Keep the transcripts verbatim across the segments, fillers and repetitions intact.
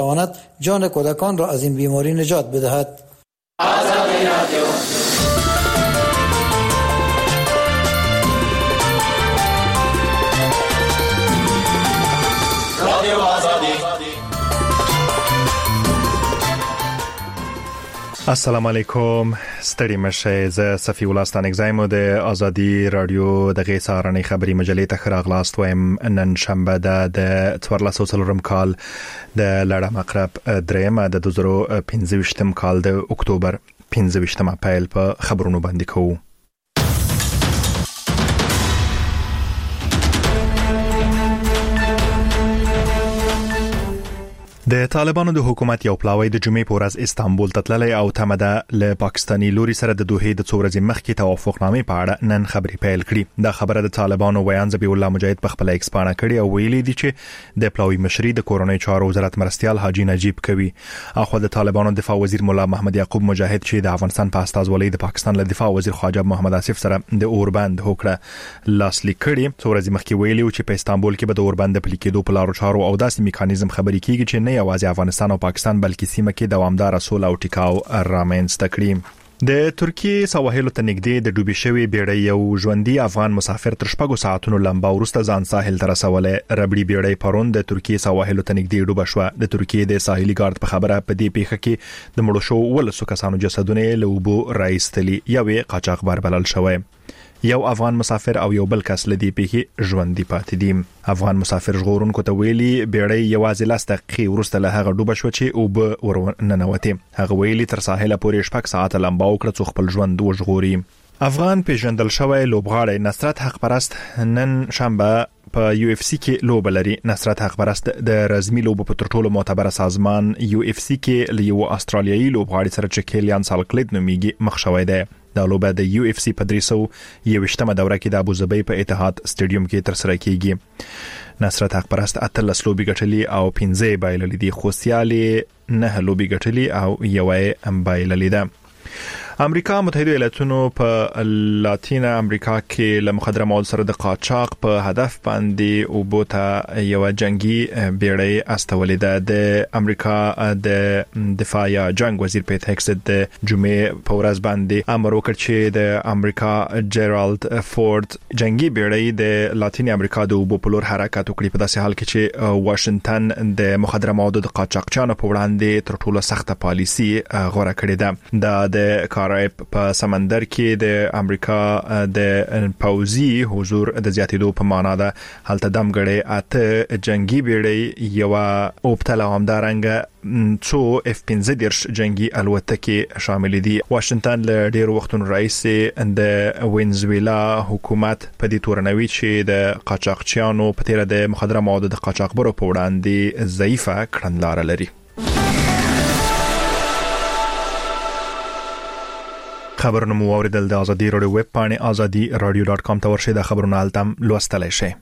تواند جان کودکان را از این بیماری نجات بدهد. آزادی رادیو. رادیو آزادی. السلام علیکم، ستړي مشه. زه صفی الله ستانک زایم د آزادی رادیو دغه سهارنۍ خبري مجلې ته راغلاست وایم. نن شنبه د څوارلس سوه کال د لړم عقرب درېمه د دوه زره پنځه ویشتم کال د اکتوبر پنځه ویشتم اپریل په خبرونو باندې کوو. د طالبانو د حکومت یو پلاوی د جمعې په ورځ استانبول ته تللی او تمه ده له پاکستاني لوري سره د دوحې د څو ورځې مخکې توافقنامې په اړه نن خبرې پیل کړي. دا خبره د طالبانو ویان ذبیح الله مجاهد په خپل ایکس باندې کړې او ویلي دي چې د پلاوی مشري د کورونی چارو وزارت مرستيال حاجی نجیب کوي. اخو د طالبانو دفاع وزیر مولا محمد یعقوب مجاهد چې د افغانستان په استازولۍ د پاکستان له دفاع وزیر خواجه محمد آصف سره د اوربند هوکړه لاسلیک کړي. څو ورځې مخکې ویلي چې په استانبول کې به د اوربند د پلي کېدو په لارو چارو او داسې میکانیزم خبرې کیږي چې نه یوازې افغانستان او پاکستان بلکې سیمه کې دوامدار سوله او ټیکاو رامنځته کړي. د ترکیه سواحلو ته نږدې د ډوبې شوی بیړۍ یو ژوندۍ افغان مسافر تر شپږو ساعتونو لمبا وروسته ځان ساحل ته رسولی. ربړي بیړۍ پرون د ترکیه سواحلو ته نږدې ډوبه شوه. د ترکیه د ساحلي ګارد په خبره په دې پیښه کې د مړو شوو ولسو کسانو جسدونه له اوبو راایستلي. یوې قاچاقبر بلل شوی. یو افغان مسافر او یو بل کس لدی پیښې ژوندۍ پاتې دي. افغان مسافر ژغورونکو ته ویلي بیړۍ یوازې لس دقیقې وروسته له هغه ډوبه شوه چې اوبه ورننوتې. هغه ویلي تر ساحله پورې شپږ ساعته لمبا وکړه څو خپل ژوند وژغوري. افغان پیژندل شوی لوبغاړی نصرت حق پرست نن شنبه په یو اف سی کې لوب لري. نصرت حق پرست د رزمي لوبو په تر ټولو معتبر سازمان یو اف سی کې له یو استرالیایي لوبغاړي سره چې کیلیان سالکلیت نومیږي مخ شوی دی. دا لوبه د یو اف سی په درې سوه یوویشتمه دوره کې د ابوظبي په اتحاد سټیډیوم کې ترسره کیږي. نصرت حق پرست اتلس لوبي ګټلي او پنځه بایللې دي. خو سیالي نه لوبي ګټلي او یوه بایللې ده. امریکا متحده ایالاتونو په لاتین امریکا کې له مخدره مواد سره د قاچاق په هدف باندې او بوته یو جنگي بیړۍ استولې ده. د امریکا د دفاع یا جنگ وزیر پیټ هکس د جمعې په ورځ باندې امر وکړ چې د امریکا جیرالد فورد جنگي بیړۍ د لاتین امریکا د اوبو په لور حرکت وکړي په داسې حال کې چې واشنگټن د مخدره موادو د قاچاقچانو په وړاندې تر ټولو سخته پالیسي غوره کړې ده. دا د کارایب په سمندر کې د امریکا د پوځي حضور د زیاتېدو په معنا ده. هلته دمګړې اته جنگي بیړۍ یو اوبتل همدارنګه څو اف پنځه دیرش جنگي الوتکې شامل دي. واشنگټن له ډیر وختونو راهیسې د وینزویلا حکومت په دې تورنوي چې د قاچاقچیانو په تیر د مخدره موادو د قاچاقبرو په وړاندې ضعیفه کړنلاره لري. خبرونه مو اوریدل د ازادي رادیو ویب پاڼه ازادي رادیو ډاټ کام ته ورشئ. د خبرونو التم لوستلای شئ.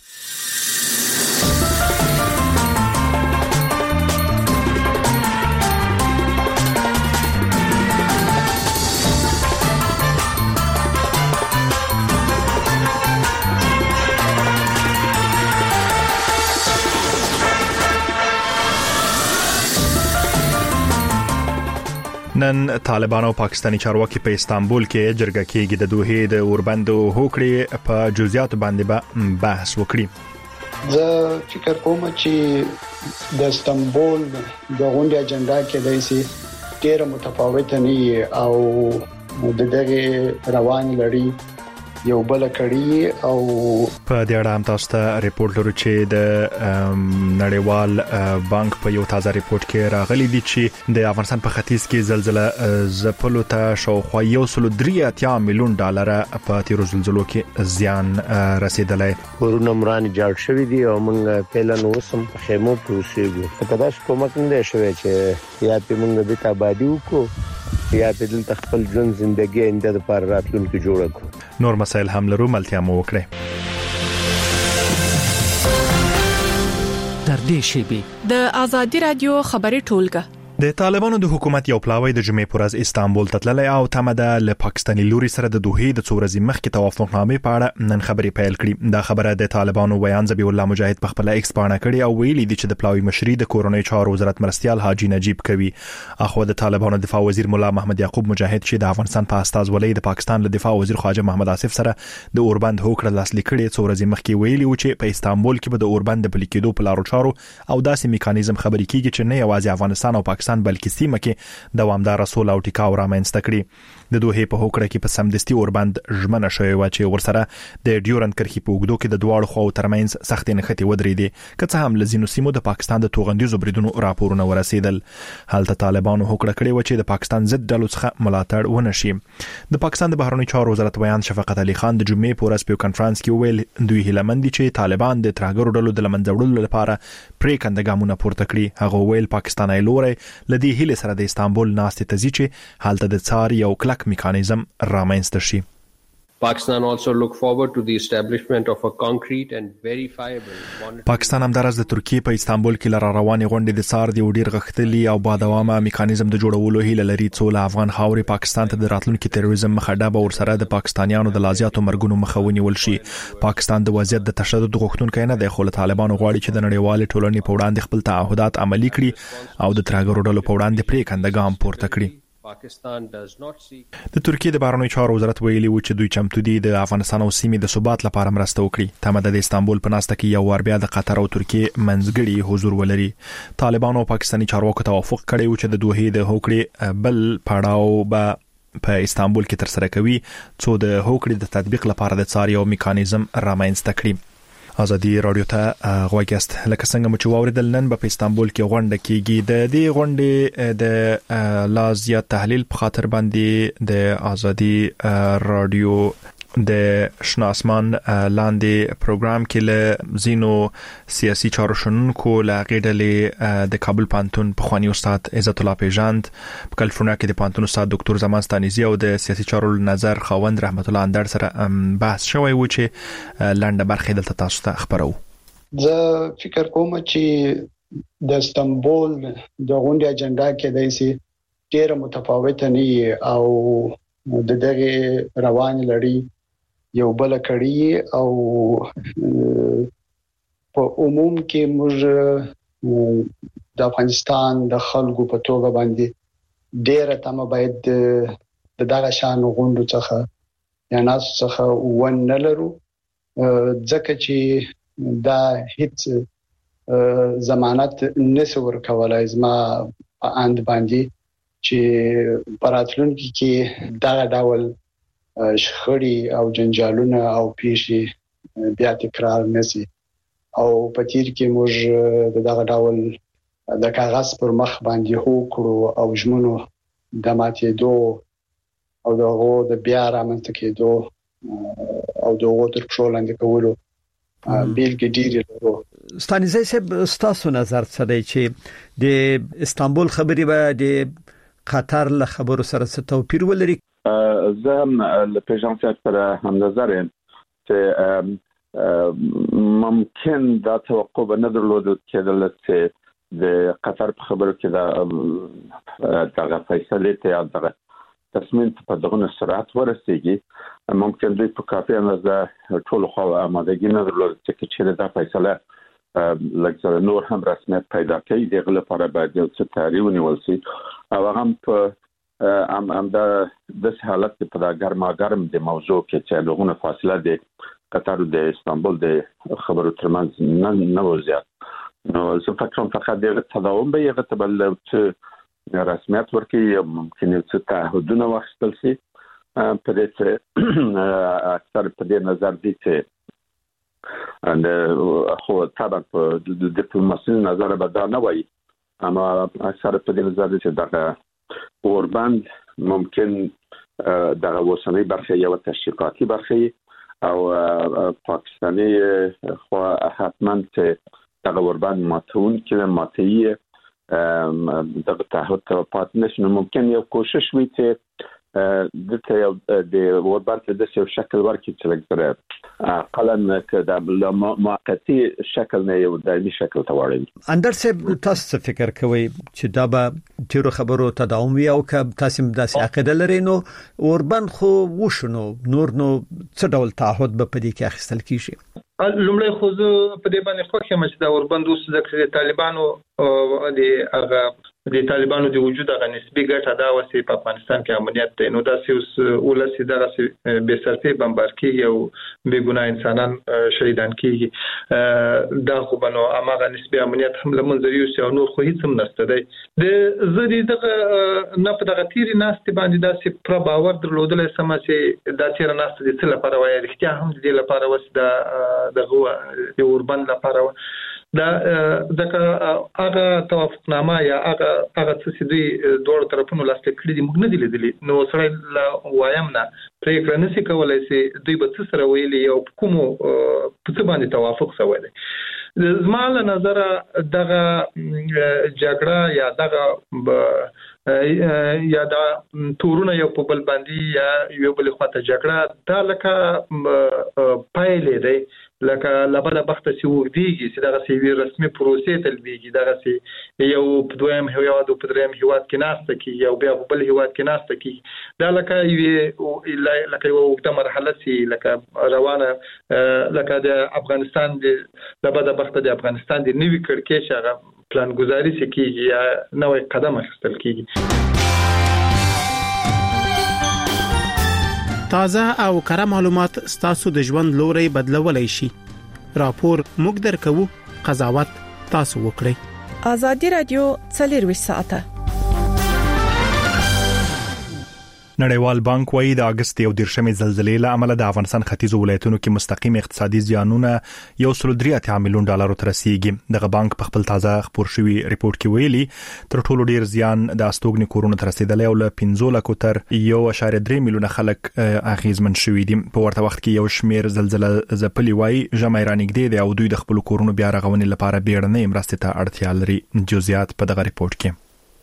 نن طالبان او پاکستاني چارواکي په استانبول کې جرګه کېږي. د دوحې د اوربند هوکړې په جزئیات باندې به بحث وکړي. زه فکر کوم چې د استانبول د غونډې اجنډا کې د سي ډېر متفاوت نه او د دغه روان لري یو بل کړي او په دې اړه هم تاسو ته ریپورت لرو چې د نړیوال بانک په یو تازه ریپورت کې راغلي دي چې د افغانستان په ختیځ کې زلزلہ زپلو ته شاوخوا یو سل درې اتیا میلیون ډالر په تیرو زلزلو کې زیان رسیدلی. ورونه مران جوړ شوی دي او موږ پهلا نو سم خیمو پروسیږو. کدا چې کومک نه شوی چې یا په موږ د تابادی وکړو یا په دل خپل ژوند ژوندۍ انده لپاره راتلونکي جوړ کړو. نور مسائل هم لرو، ملتیا مو وکړئ. تر دې شی به د ازادي رادیو خبري ټولګه د طالبانو د حکومت یو پلاوی د جمعې پر ورځ استانبول ته تللی او تمه ده له پاکستاني لوري سره د دوحې د څو ورځې مخکې توافقنامې په اړه نن خبرې پیل کړي. دا خبره د طالبانو ویان ذبیح الله مجاهد په خپل ایکس باندې کړې او ویلي دي چې د پلاوی مشري د کورونی چارو وزارت مرستيال حاجی نجیب کوي. اخو د طالبانو دفاع وزیر مولا محمد یعقوب مجاهد چې د افغانستان په استازولۍ د پاکستان له دفاع وزیر خواجه محمد آصف سره د اوربند هوکړه لاسلیک کړي څو ورځې مخکې ویلي و چې په استانبول کې به د اوربند د پلي کېدو په لارو چارو او داسې میکانیزم خبرې کیږي چې نه یوازې افغانستان او پاکستان بلکې سیمه دوامدار سوله او ټیکاو رامنځته کړي. د دوحې په هوکړه کې په سمدستي اوربند ژمنه شوې و چې ورسره د ډیورند کرښې په اوږدو کې د دواړو خواو ترمنځ سختې نښتې ودرېدې که څه هم لزینو سیمو د پاکستان د توغندیزو بریدونو راپورونه ورسېدل. هلته طالبانو هوکړه کړې و چې د پاکستان ضد ډلو څخه ملاتړ ونه شي. د پاکستان د بهرنی چارو وزارت ویان شفقت علي خان د جمعې په ورځ په کانفرنس کې ویل دوی هیله مند دي چې طالبان د ترهګرو ډلو د لمنځه وړلو لپاره پریکنده ګامونه پورته کړي. هغه ویل پاکستاني لوري لدی هیله سره د استانبول ناستې ته ځي چې هلته د څار یو کلک میکانیزم رامنځته شي. Pakistan also look forward to the establishment of a concrete and verifiable پاکستان هم درز د ترکیه په استانبول کې لاره روانې غونډې د څار دی ډیر غختلی او با دوامه میکانیزم د جوړولو هیله لري څو له افغان خاورې پاکستان ته د راتلونکي تروریزم مخه ډبه ورسره د پاکستانیانو د لازیاتو مرګونو مخه ونیول شي. پاکستان د وضعیت د تشدد غوښتونکی نه دی خو له طالبانو غواړي چې د نړیوال ټولنې په وړاندې خپل تعهدات عملي کړي او د ترهګرو ډلو په وړاندې پریکنده ګام پورته کړي. د ترکیه د بهرنی چارو وزارت ویلي و چې دوی چمتو دي د افغانستان او سیمې د ثبات لپاره مرسته وکړي. تمه د استانبول په ناسته کې یو ور بیا د قطر او ترکیه منځګړي حضور ولري. طالبانو او پاکستاني چارواکو توافق کړی و چې د دوحې د هوکړې بل پړاو به په استانبول کې تر سره کوي څو د هوکړې د تطبیق لپاره د څار یو میکانیزم رامنځته کړي. ازادي رادیو ته غوښتست لکه څنګه مو چې واوریدل نن په استانبول کې غونډه کیږي. د دې غونډې د لازیا تحلیل په خاطر باندې د ازادي رادیو د شناسمان لاندې پروګرام کې له زینو سیاسي چارو شنونکو له غیډلې د کابل پانتون په خواني استاد عزت الله پیژاند په کالیفورنیا کې د پانتون استاد ډاکټر زمان ستانیزی او د سیاسي چارو نظر خوند رحمت الله اندر سره بحث شوی و چې لاندې برخې دلته تاسو ته خبرو. زه فکر کوم چې د استانبول د غونډې اجنډا کې د سي ډېر متفاوته نه او د دغه روان لړۍ یو بل کړي او په عموم کې موږ د افغانستان د خلکو په توګه باندې ډېر تمه باید د دغه شان غونډو څخه یا ناس څخه ونه لرو ځکه چې دا هیڅ ضمانت نسور کولای زما په اند باندې چې پراتلونکي کې دا ډول شخړې او جنجالونه او پیښې بیا تکرار نشي او په تیر کې موږ د دغه ډول د کاغذ پر مخ باندې هوکړو او ژمنو د ماتېدو او دغه د بیا رامنځته کېدو او دغه تر پښو لاندې کولو بیلګې ډېرې لرو. ستانیزی صاحب ستاسو نظر څه دی چې د استانبول خبرې به د قطر له خبرو سره څه توپیر ولري؟ زه هم له پیژانسیت سره هم نظر یم چې ممکن دا توقع به نه درلود کېدل چې د قطر په خبرو کې دا دغه فیصله ته یا دغه تصمیم په دغه سرعت ورسیږي. ممکن دوی په کافي اندازه ټول خو آمادګي نه درلود چې دا فیصله لکه نور هم رسمیت پیدا کوي. دغه لپاره باید یو څه تاریخ ونیول شي او هغه په ام ام دا د حالت په دا ګرما ګرم د موضوع کې چې لغونه فاصله د قطر او د استانبول د خبرو ترمنځ نه نه وزیات نو زه فکر فقط د تداوم به یو ته بل چې رسمیت ورکړي ممکن څه تعهدونه واخیستل شي په دې چې اکثر په دې نظر دي چې اند خو طبعا په د ډیپلوماسي نظر به دا نه وایي اما اکثر په دې نظر دي چې دغه اوربند ممکن دغه وسنۍ برخه یو تشریفاتي برخه او پاکستاني خو حتما چې دغه اوربند ماتون کې ماتي دغه تعهد ته پات نشي. ممکن یو کوشش وي چې دته یو د اوربند د یو شکل ورکړي چې لګره قلم کده موقتی شکل نه یو دایمي شکل ته واړي. اندر څه تاسو فکر کوئ چې دا به تیرو خبرو تداوم وي او که تاسو داسې عقیده لرئ نو اوربند خو وشنو نور نو څه ډول تعهد به پدې کې اخیستل کیږي؟ لومړی خو زه په دې باندې خوښ یم چې دا اوربند اوس د طالبانو د هغه د طالبانو د وجود هغه نسبي ګټه دا وسی په افغانستان کې امنیت دی نو دا اوس ولسی دغه به سرته بمبار کیږي او به ګناه انسانان شهیدان کیږي دا خو بنو امغه نسبي امنیت هم لمنځري او نور خو هیڅ هم نشته دی د زری دغه نه په دغه تیری ناستې باندې داسې پر باور درلودل سم چې دا تیر ناستې د څه لپاره وایي اړتیا هم د لپاره وس دا دغه د اوربند لپاره دا دغه هغه توافقنامه یا هغه هغه څه دوی دوه طرفونو لاسته کړی دي موږ نه دي لیدلي نو سره لا وایم نه پرېکړه نشي کولای چې دوی به څه سره ویلي او کوم په څه باندې توافق شوی دی زماله نظر دغه جګړه یا دغه یا دا تورونه یو په بل باندې یا یو بل خواته جګړه دا لکه پایلې دی لکه لبله بخته چې وګديږي چې دغه سی رسمي پروسې تلبيږي دغه سی یو په دویم هیواد او په دریم هیواد کې ناشته کی یو بیا په بل هیواد کې ناشته کی دا لکه یو لکه یو وخت مرحله سي لکه روانه لکه د افغانستان د لبله بخته د افغانستان د نوي کړکېچ هغه پلان گزاري سکیږي یا نوې قدم اخیستل کیږي. تازه او کره معلومات ستاسو د ژوند لوري بدلولای شي. راپور موږ درکو، قضاوت تاسو وکړئ. ازادي رادیو څلور ساعته. نړیوال بانک وايي د اگست یو دیرشمې زلزلې له امله د افغانستان ختیځو ولایتونو کې مستقیم اقتصادي زیانونه یو سل درې اتیا میلیون ډالر ته رسیدي. دغه بانک په خپل تازه خبر شوی ریپورت کې ویلي تر ټولو ډیر زیان د استوګنې کورونو ته رسیدلی او له پنځه لکو تر یو اشاریه درې میلیونه خلک اغیزمن شوي دي. په ورته وخت کې یو شمیر زلزلې ځپلي وايي ژمای رانګدې دي او دوی د خپل کورونو بیا رغونې لپاره بیړنۍ مرستې ته اړتیا لري. جزئیات په دغه ریپورت کې.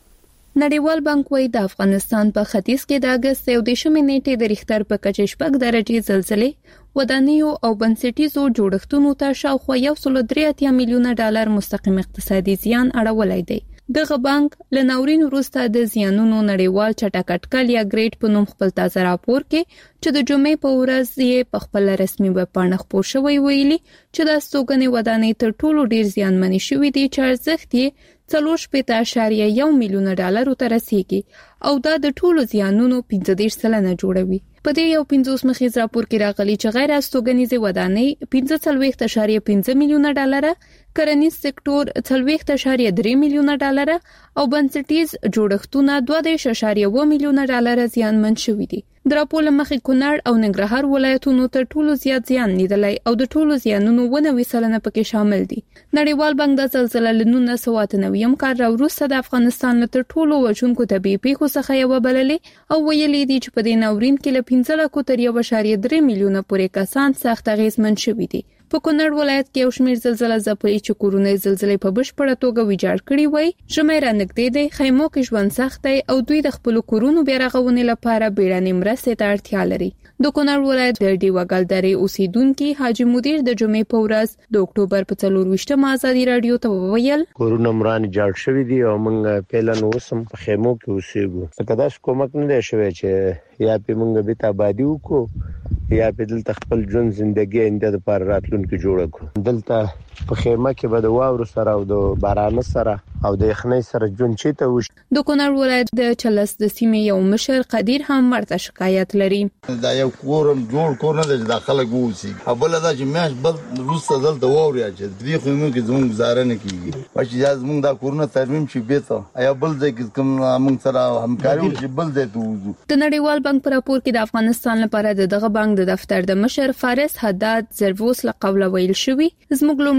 نړیوال بانک وايي د افغانستان په ختیځ کې د اگست یو دیشمې نیټې د ریختر په کچه شپږ درجې زلزلې ودانیو او بنسټیزو جوړښتونو ته شاوخوا یو سل درې اتیا میلیونه ډالر مستقیم اقتصادي زیان اړولای دی. دغه بانک له ناورین وروسته د زیانونو نړیوال چټکټکل یا ګریډ په نوم خپل تازه راپور کې چې د جمعې په ورځ یې په خپل رسمي ویب پاڼه خپور شوی ویلي چې د استوګنې ودانۍ تر ټولو ډیر زیانمنې شوې دي چې ارزښت یې څلور شپږ اشاریه یو میلیون ډالر ته رسیدي او دا د ټولو زیانونو پنځه دېرش سلنه جوړوي. په دې یو پنځوس مخیز راپور کې راغلي چې غیر استوګنیزه ودانۍ پنځه څلوېښت اشاریه پنځه میلیون ډالر، کرنیز سکتور څلوېښت اشاریه درې میلیون ډالر او بنسټیز جوړښتونه دوه دېرش اشاریه اووه میلیون ډالر زیانمن شوي دي. د راپور مخې کونړ او ننګرهار ولایتونو ته ټولو زیات زیان لیدلی او د ټولو زیانونو ونه وسلنه پکې شامل دي. نړیوال بانک د زلزلې له نولس سوه اته نوي کال راوروسته د افغانستان له ټولو وژونکو طبيعي پیښو څخه یو بللې او ویلي دي چې په دې ناورین کې له پنځه لکو تر یو اشاریه درې میلیونه پورې کسان سخت اغیزمن شوي دي. په کونړ ولایت کې یو شمېر زلزلې ځپلي چې کورونه زلزلې په بشپړه توګه ویجاړ کړي وای. ژمای رانږدې دی، خیمو کې ژوند سخت دی او دوی د خپل کورونو بیا رغونې لپاره بیړنۍ مرستې ته اړتیا لري. د کونړ ولایت د ډیوګل درې اوسیدونکو حاجی مدیر د جمعې په ورځ د اکتوبر په څلور ویشتمه ازادي رادیو ته وویل کورونه مران جوړ شوی دي او موږ پیلن اوسم په خیمو کې اوسېږو. څنګه داش کومک نه دی شوی چې یا په موږ به تابادی وکړو یا په دلته خپل ژوند ژوندۍ انده لپاره راتلونکي جوړ کړو. دلته په خیمه کې به د واورو سره او د باران سره او د یخنۍ سره ژوند چیته وش. د کونړ ولایت د چلس د سیمې یو مشر قدیر هم ورته شکایت لري. دا یو کورم جوړ کور نه دی د خلک ووسی ابل دا چې مېش بل روسته دلته ووري چې دې خو موږ کې زموږ گزاره نه کیږي. چې اجازه موږ دا کورونه ترمیم شي به ته یا بل ځای کې کوم موږ سره همکاري وشي بل ځای ته وځو. د نړیوال بانک په راپور کې د افغانستان لپاره دغه بانک د دفتر د مشر فارس حداد زروس لقب ویل شوی زموږ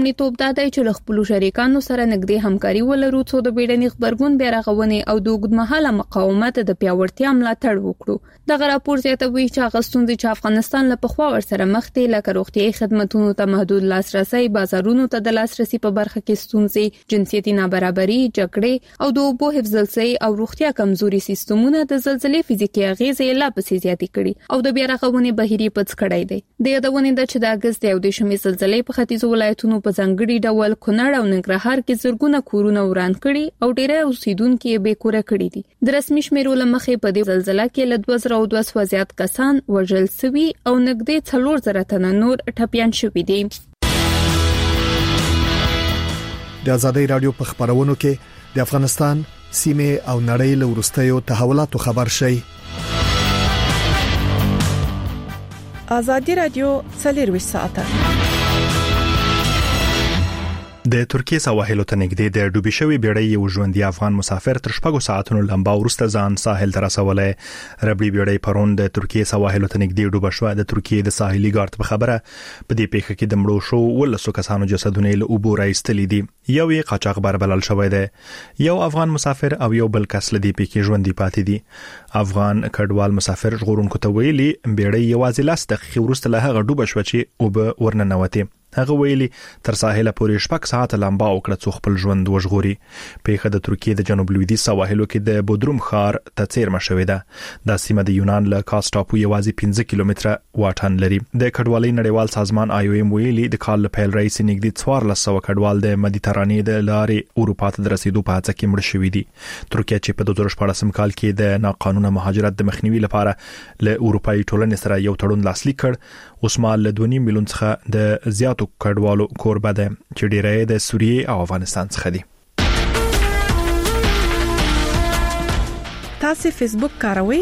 لومړیتوب دا دی چې له خپلو شریکانو سره نږدې همکاري ولرو څو د بیړني خبرګون بیا رغونې او د اوږدمهاله مقاومت د پیاوړتیا ملاتړ وکړو. دغه راپور زیاتوي چې هغه ستونزې چې افغانستان له پخوا ورسره مخ دي لکه روغتیايي خدماتو ته محدود لاسرسي، بازارونو ته د لاسرسي په برخه کې ستونزې، جنسيتي نابرابري، جګړې او د اوبو حفظلسي او روغتیا کمزوري سیستمونه د زلزلې فزیکي اغیزې لا پسې زیاتې کړي او د بیا رغونې بهیري پڅ کړی دی. د یادونې د چې د اگست یو دیشمې زلزلې په ختیځو ولایتونو په ځانګړي ډول کونړ او ننګرهار کې زرګونه کورونه وران کړي او ډیری اوسیدونکو یې بې کوره کړي دي. د رسمي شمیرو له مخې په دې زلزلې کې له دوه زره دوه سوه زیات کسان وژل شوي او نږدې څلور زره تنه نور ټپيان شوي دي. د آزادۍ رادیو په خبرونو کې د افغانستان سیمه او نړۍ له ورستیو تحولاتو خبر شي. آزادی رادیو څلور ساعته. د ترکیه سواحل ته نږدې د ډوبې شوی بیړۍ یو ژوندۍ افغان مسافر تر شپږو ساعتونو لمبا وروسته ځان ساحل ته رسولی. ربړي بیړۍ پرون د ترکیه سواحل ته نږدې ډوبه شوه. د ترکیه د ساحلي ګارد په خبره په دې پیښه کې د مړو شو ولسو کسانو جسدونه له اوبو راایستلي دي. یو یې قاچاقبر بلل شوی دی. یو افغان مسافر او یو بل کس له دې پیښې ژوندۍ پاتې دي. افغان کډوال مسافر ژغورونکو ته ویلي بیړۍ یوازې لاس دقیقې وروسته له هغه ډوبه شوه چې اوبه ورننوتې. هغه ویلي تر ساحل پورې شپږ ساعته لمبا وکړه څو خپل ژوند وژغوري. پیښه د ترکیه د جنوب لویدیځ سواحلو کې د بودروم ښار ته څیرمه شوې ده. دا سیمه د یونان له کاس ټاپو یوازې پنځه کیلومتره واټن لري. د کډوالۍ نړیوال سازمان آی او ایم ویلي د کال په پیل رئیس نږدې څوارلس سوه کډوال د مدیترانې د لارې اروپا ته د رسیدو په هڅه کې مړه شوي دي. ترکیه چې په دوه زره شپاړسم کال کې د ناقانونه مهاجرت د مخنیوي لپاره له اروپایي ټولنې سره یو تړون لاسلیک کړ، اوس مهال له دوه نیم میلیون څخه د زیاتو کډوالو کوربه ده چې ډیری د سوریې او افغانستان څخه دي. تاسو فیسبوک کاروئ؟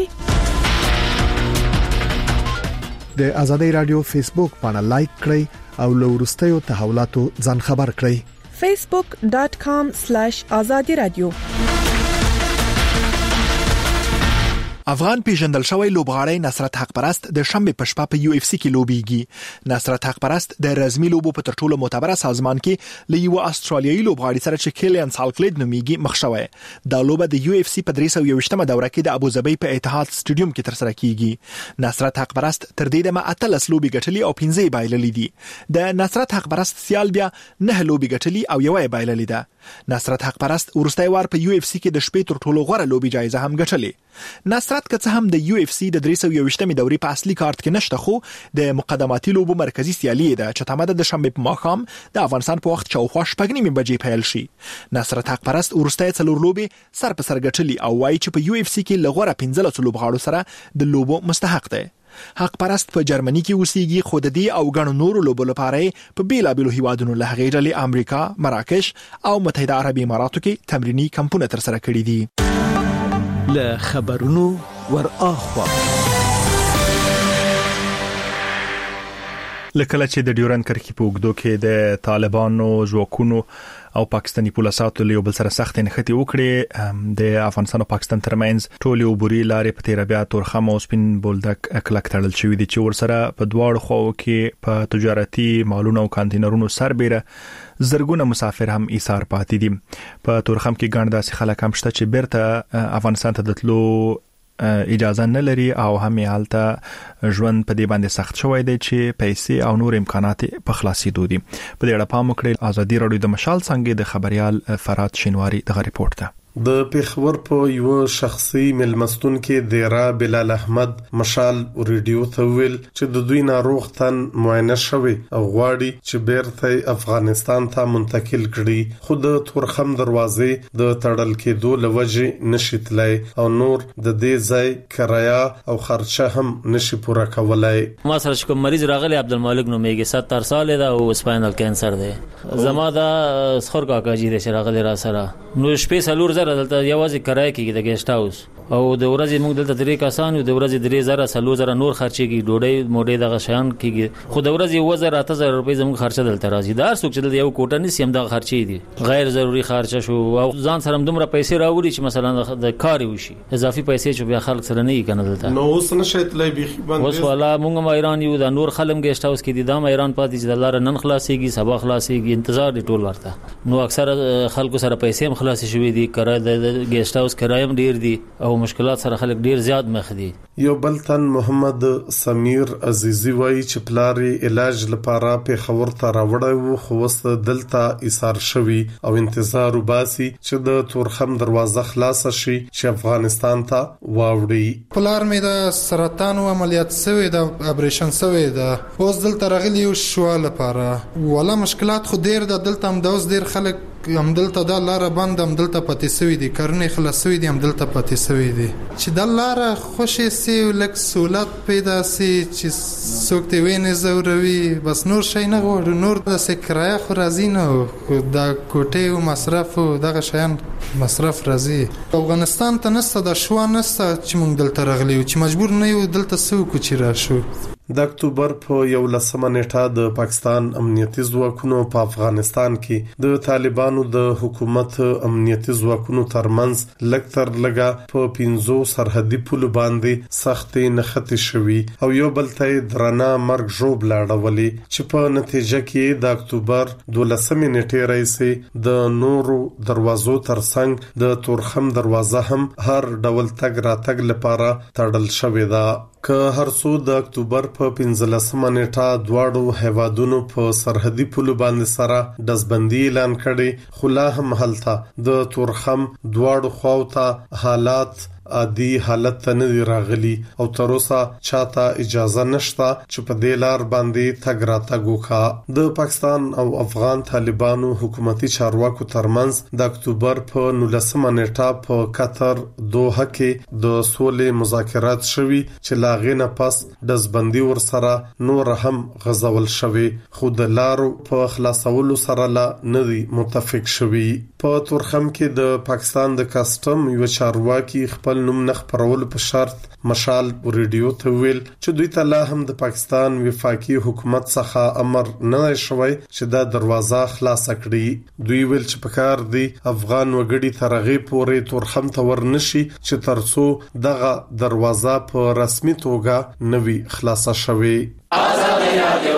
د آزادۍ رادیو فیسبوک باندې لایک کړئ او له ورستیو تحولاتو ځان خبر کړئ. facebook dot com slash azadi radio. افغان پیژندل شوی لوبغاړی نصرت حق پرست د شنبه په شپه په یو اف سی کې لوبيږي. نصرت حق پرست د رزمي لوبو په تر ټولو معتبره سازمان کې له یو استرالیایي لوبغاړي سره چې کیلین سالکلید نومیږي مخ شوی. دا لوبه د یو اف سی په درې سوه یوویشتمه دوره کې د ابوظبي په اتحاد سټیډیوم کې تر سره کیږي. نصرت حق پرست تر دې دمه اتلس لوبي ګټلي او پنځه بایللې دي. د نصرت حق پرست سیال بیا نه لوبي ګټلي او یو بایللې ده. نصرت حق پرست ورستای وار په یو اف سی کې د شپې تر ټولو غوړه لوبي جایزه هم ګټلې. نصرت که څه هم د یو اف سی د درې سوه یوویشتمې دورې په اصلي کارت کې نشته، خو د مقدماتي لوبو مرکزی سیالي ده چې تماده د شنبه په ماښام د افغانستان په وخت شاوخوا شپږ نیمې بجې پیل شي. نصرت حق پرست ورستای څلور لوبي سر په سر ګټلي او وایي چې په یو اف سی کې لغوره پنځلس لوبغاړو سره د لوبو مستحق دی. حق پرست په جرمني کې اوسېږي، خو د دې او غنو نورو لوبو لپاره په بیلابیلو هیوادونو له هغې ډلې امریکا، مراکش او متحده عربي اماراتو کې تمرینی کمپونه تر سره کړي دي. له خبرونو ور اخوا لکه چې د ډیورن کرښې په اوږدو کې د طالبانو ځواکونو او پاکستاني پولیسو له بل سره سخت نښتې وکړي. د افغانستان او پاکستان ترمنځ ټولې عبوري لارې په تیر بیا تورخم او سپین بولدک کلک تړل شوې دي چې ورسره په دواړو خواو کې په تجارتي مالونو او کانتینرونو سربېره زرګونه مسافر هم ایثار پاتې دي. په تورخم کې ګڼ داسې خلک هم شته چې بیرته افغانستان ته د تلو اجازه نه لري او هم حالته ژوند په دې باندې سخت شوی دی چې پیسې او نور امکانات په خلاصېدو دي. په دې اړه پام وکړئ. آزادي رادیو د مشال څنګه د خبريال فرات شینواری دغه ریپورت ده. د پیښور په یو شخصي ملمستون کې دیرا بلال احمد مشال ریډیو ته ویل چې د دوی ناروغ تن معاینه شوی او غواړي چې بیرته افغانستان ته منتقل کړي، خو د تورخم دروازې د تړل کېدو لوجې نشي تلای او نور د دې ځای کرایه او خرچه هم نشي پوره کولای. ما سره کوم مریض راغلی عبدالمالک نومیږي، ستر سال دی او سپاینل کینسر دی. زما دا سخر کاکا جی دی چې راغلی را سره نو شپې سلور زره دلته یوازې کرایه کېږي د ګیسټ هاوس او د ورځې موږ دلته درې کسان یو د ورځې درې زره سلو زره نور خرچيږي ډوډۍ موډۍ دغه شیان کیږي خو د ورځې یو زره اته زره روپۍ زموږ خرچه دلته راځي دا څوک چې یو کوټه نسی هم دغه خرچي دي غیر ضروري خرچه شو او ځان سره دومره پیسې راوړي چې مثلا د کار وشي اضافي پیسې چې بیا خلک سره نه کنه دلته نو اوس نشي تلای بيخي باندې اوس والا موږ ما ایران یو د نور خلم ګیسټ هاوس کې دي دا ایران پاتې چې د لار نن خلاصيږي سبا خلاصيږي انتظار دی ټول ورته نو اکثر خلکو سره پیسې هم خلاص شوي دي کرای د ګیسټ هاوس کرای هم ډیر دي او مشکلات سره خلک ډیر زیات مخ دي یو بل تن محمد سمیر عزیزی وایي چې پلاری علاج لپاره په خبر ته راوړی وو خو وست دلته ایثار شوی او انتظار وباسي چې د تورخم دروازه خلاص شي چې افغانستان ته واوړي پلار مې د سرطان عملیات شوی د اپریشن شوی د اوس دلته راغلی شو لپاره ولا مشکلات خو ډیر د دلته هم دوس ډیر خلک هم دلته د لار بند هم دلته پاتې شوی دي کارونه خلاص شوی دي هم دلته پاتې شوی دي چې د لار خوشي سي لک سہولت پیدا سي چې څوک ته ویني زوروي بس نور شي نه غواړي نور د سکرایا خو راځي نه د کوټې او مصرف او دغه شیان مصرف راځي افغانستان ته نسته د شوا نسته چې موږ دلته راغلی چې مجبور نه یو دلته سو کو چې راشو د اکتوبر په یو لسمه نیټه د پاکستان امنیتي ځواکونو په افغانستان کې د طالبانو د حکومت امنیتي ځواکونو ترمنځ لکتر لګا په پینځو سرحدي پول باندې سختې نښتې شوي او یو بل ته درنه مرګ جوړ لاړولې چې په نتیجه کې د اکتوبر دولسمه نیټه راځي د نورو دروازو ترڅنګ د تورخم دروازه هم هر ډول تګ راتګ لپاره تړل شوې ده که هر څو د اکتوبر په پنځلسمه نیټه دواړو هیوادونو په سرحدي پولو باندې سره دزبندي اعلان کړي خو لا هم هلته د تورخم دواړو خواوته حالات عادي حالت ته نه راغلي او تر اوسه چاته اجازه نشته چې په دې لار باندې تګ راتګ وکړي د پاکستان او افغان طالبانو حکومتي چارواکو ترمنځ د اکتوبر په نولسمه نیټه په قطر دوحه کې د سولې مذاکرات شوي چې لاغې نه پس دزبندي ور سره نور هم غزول شوي خو د لارو په خلاصولو سره لا نه دي متفق شوي په تورخم کې د پاکستان د کسٹم یو چارواکي خپل نوم نخ پرول په شرط مشال ریډیو ته ویل چې دوی ته لا هم د پاکستان وفاقي حکومت څخه امر نه شوی چې دا دروازه خلاص کړي دوی ویل چې په کار دی افغان وګړي ترغه پورې تورخم ته ورنشي چې ترڅو دغه دروازه په رسمي توګه نوي خلاصه شوي آزادی رادیو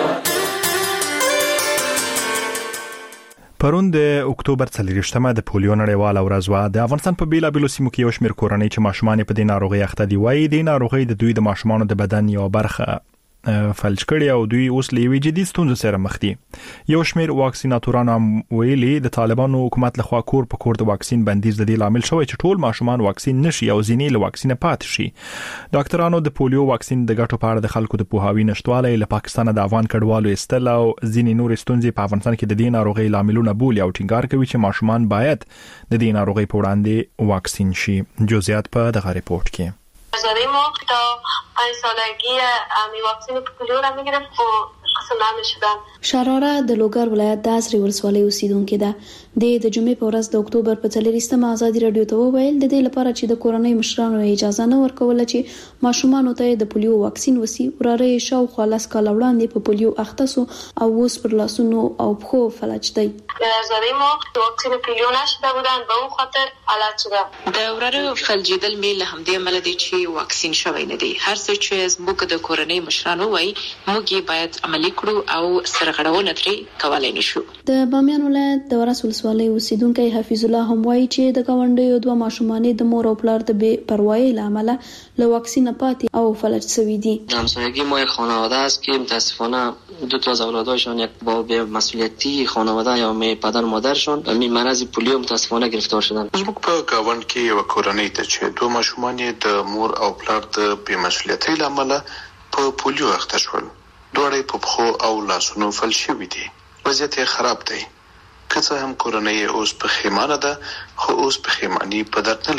پرون د اکتوبر څلورشتمه د پولیو نړیواله ورځ وه د افغانستان په بیلابیلو سیمو کې یو شمېر کورنۍ چې ماشومان په دې ناروغي اخته دي وایي د ناروغي د دوی د ماشومانو د بدن یو برخه فلج کړي او دوی اوس لوي جدي ستونزې سره مخ دي یو شمېر واکسیناتورانو ویلي د طالبانو حکومت لخوا کور په کور د واکسین بندیز د دې لامل شوی چې ټول ماشومان واکسین نشي او ځینې له واکسین پاتې شي ډاکټرانو د پولیو واکسین د ګټو په اړه د خلکو د پوهاوي نشټوالی له پاکستان د افغان کډوالو استل او ځینې نور ستونزې په افغانستان کې د دې ناروغي لاملونه بولي او ټینګار کوي چې ماشومان باید د دې ناروغي په وړاندې واکسین شي جزئیات په دغه ریپورت کې زاده ما تا پنج سالگی می واکسین پولیو را میگرفت و قسم نمیشدم. شراره د لوګر ولایت د ازري ولسوالۍ اوسیدونکو ده د د جمعې په ورځ د اکتوبر په څلورشتمه آزادي رادیو ته وویل د دې لپاره چې د کورنۍ مشرانو اجازه نه ورکول چې ماشومان ته د پولیو واکسین وسی وراره شاوخوا لاس کال وړاندې په پولیو اخته سو او اوس پر لاسونو او پخو فلج دی. زاده ما واکسین پولیو نشده بودن به اون خاطر علت شدم. د وراره فلجیدل میل همدې عمل دي چې واکسین شوی نه دی هر څه چې زموږ د کورنۍ مشرانو وای موږ باید عملي کړو او سرغړونه ترې کولای نشو. د بامیان ولایت د ورس ولسوالۍ اوسیدونکو حفیظ الله هم وایي چې د گاونډیو دوه ماشومانې د مور او پلار د بې پروایۍ لامل له واکسین پاتې او فلج شوی دي. همسایگی ما یک خانواده است که متاسفانه دو تا از اولادشون یک باب مسئولیتی خانواده یا می پدر مادرشون می مرض پولیو متاسفانه گرفتار شدن. زموږ په گاوند کې یو کورنۍ ته چې دوه ماشومان د مور او پلار د بې مسئولیتۍ لامل په پولیو اخته شول. دوړې په پخو او لاسونو فلج شوي دي. وضعیت یې خراب دی. که څه هم کورنۍ اوس پښیمانه ده خو اوس پښیماني په درد نه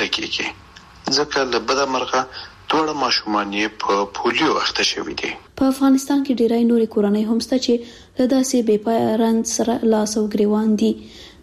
لګېږي ځکه له بده مرغه دوړه ماشومان یې په پولیو اخته شوي دي. په افغانستان کې ډیری نورې کورنۍ هم شته چې له داسې بې پایه رنځ سره لاس او ګریوان دي.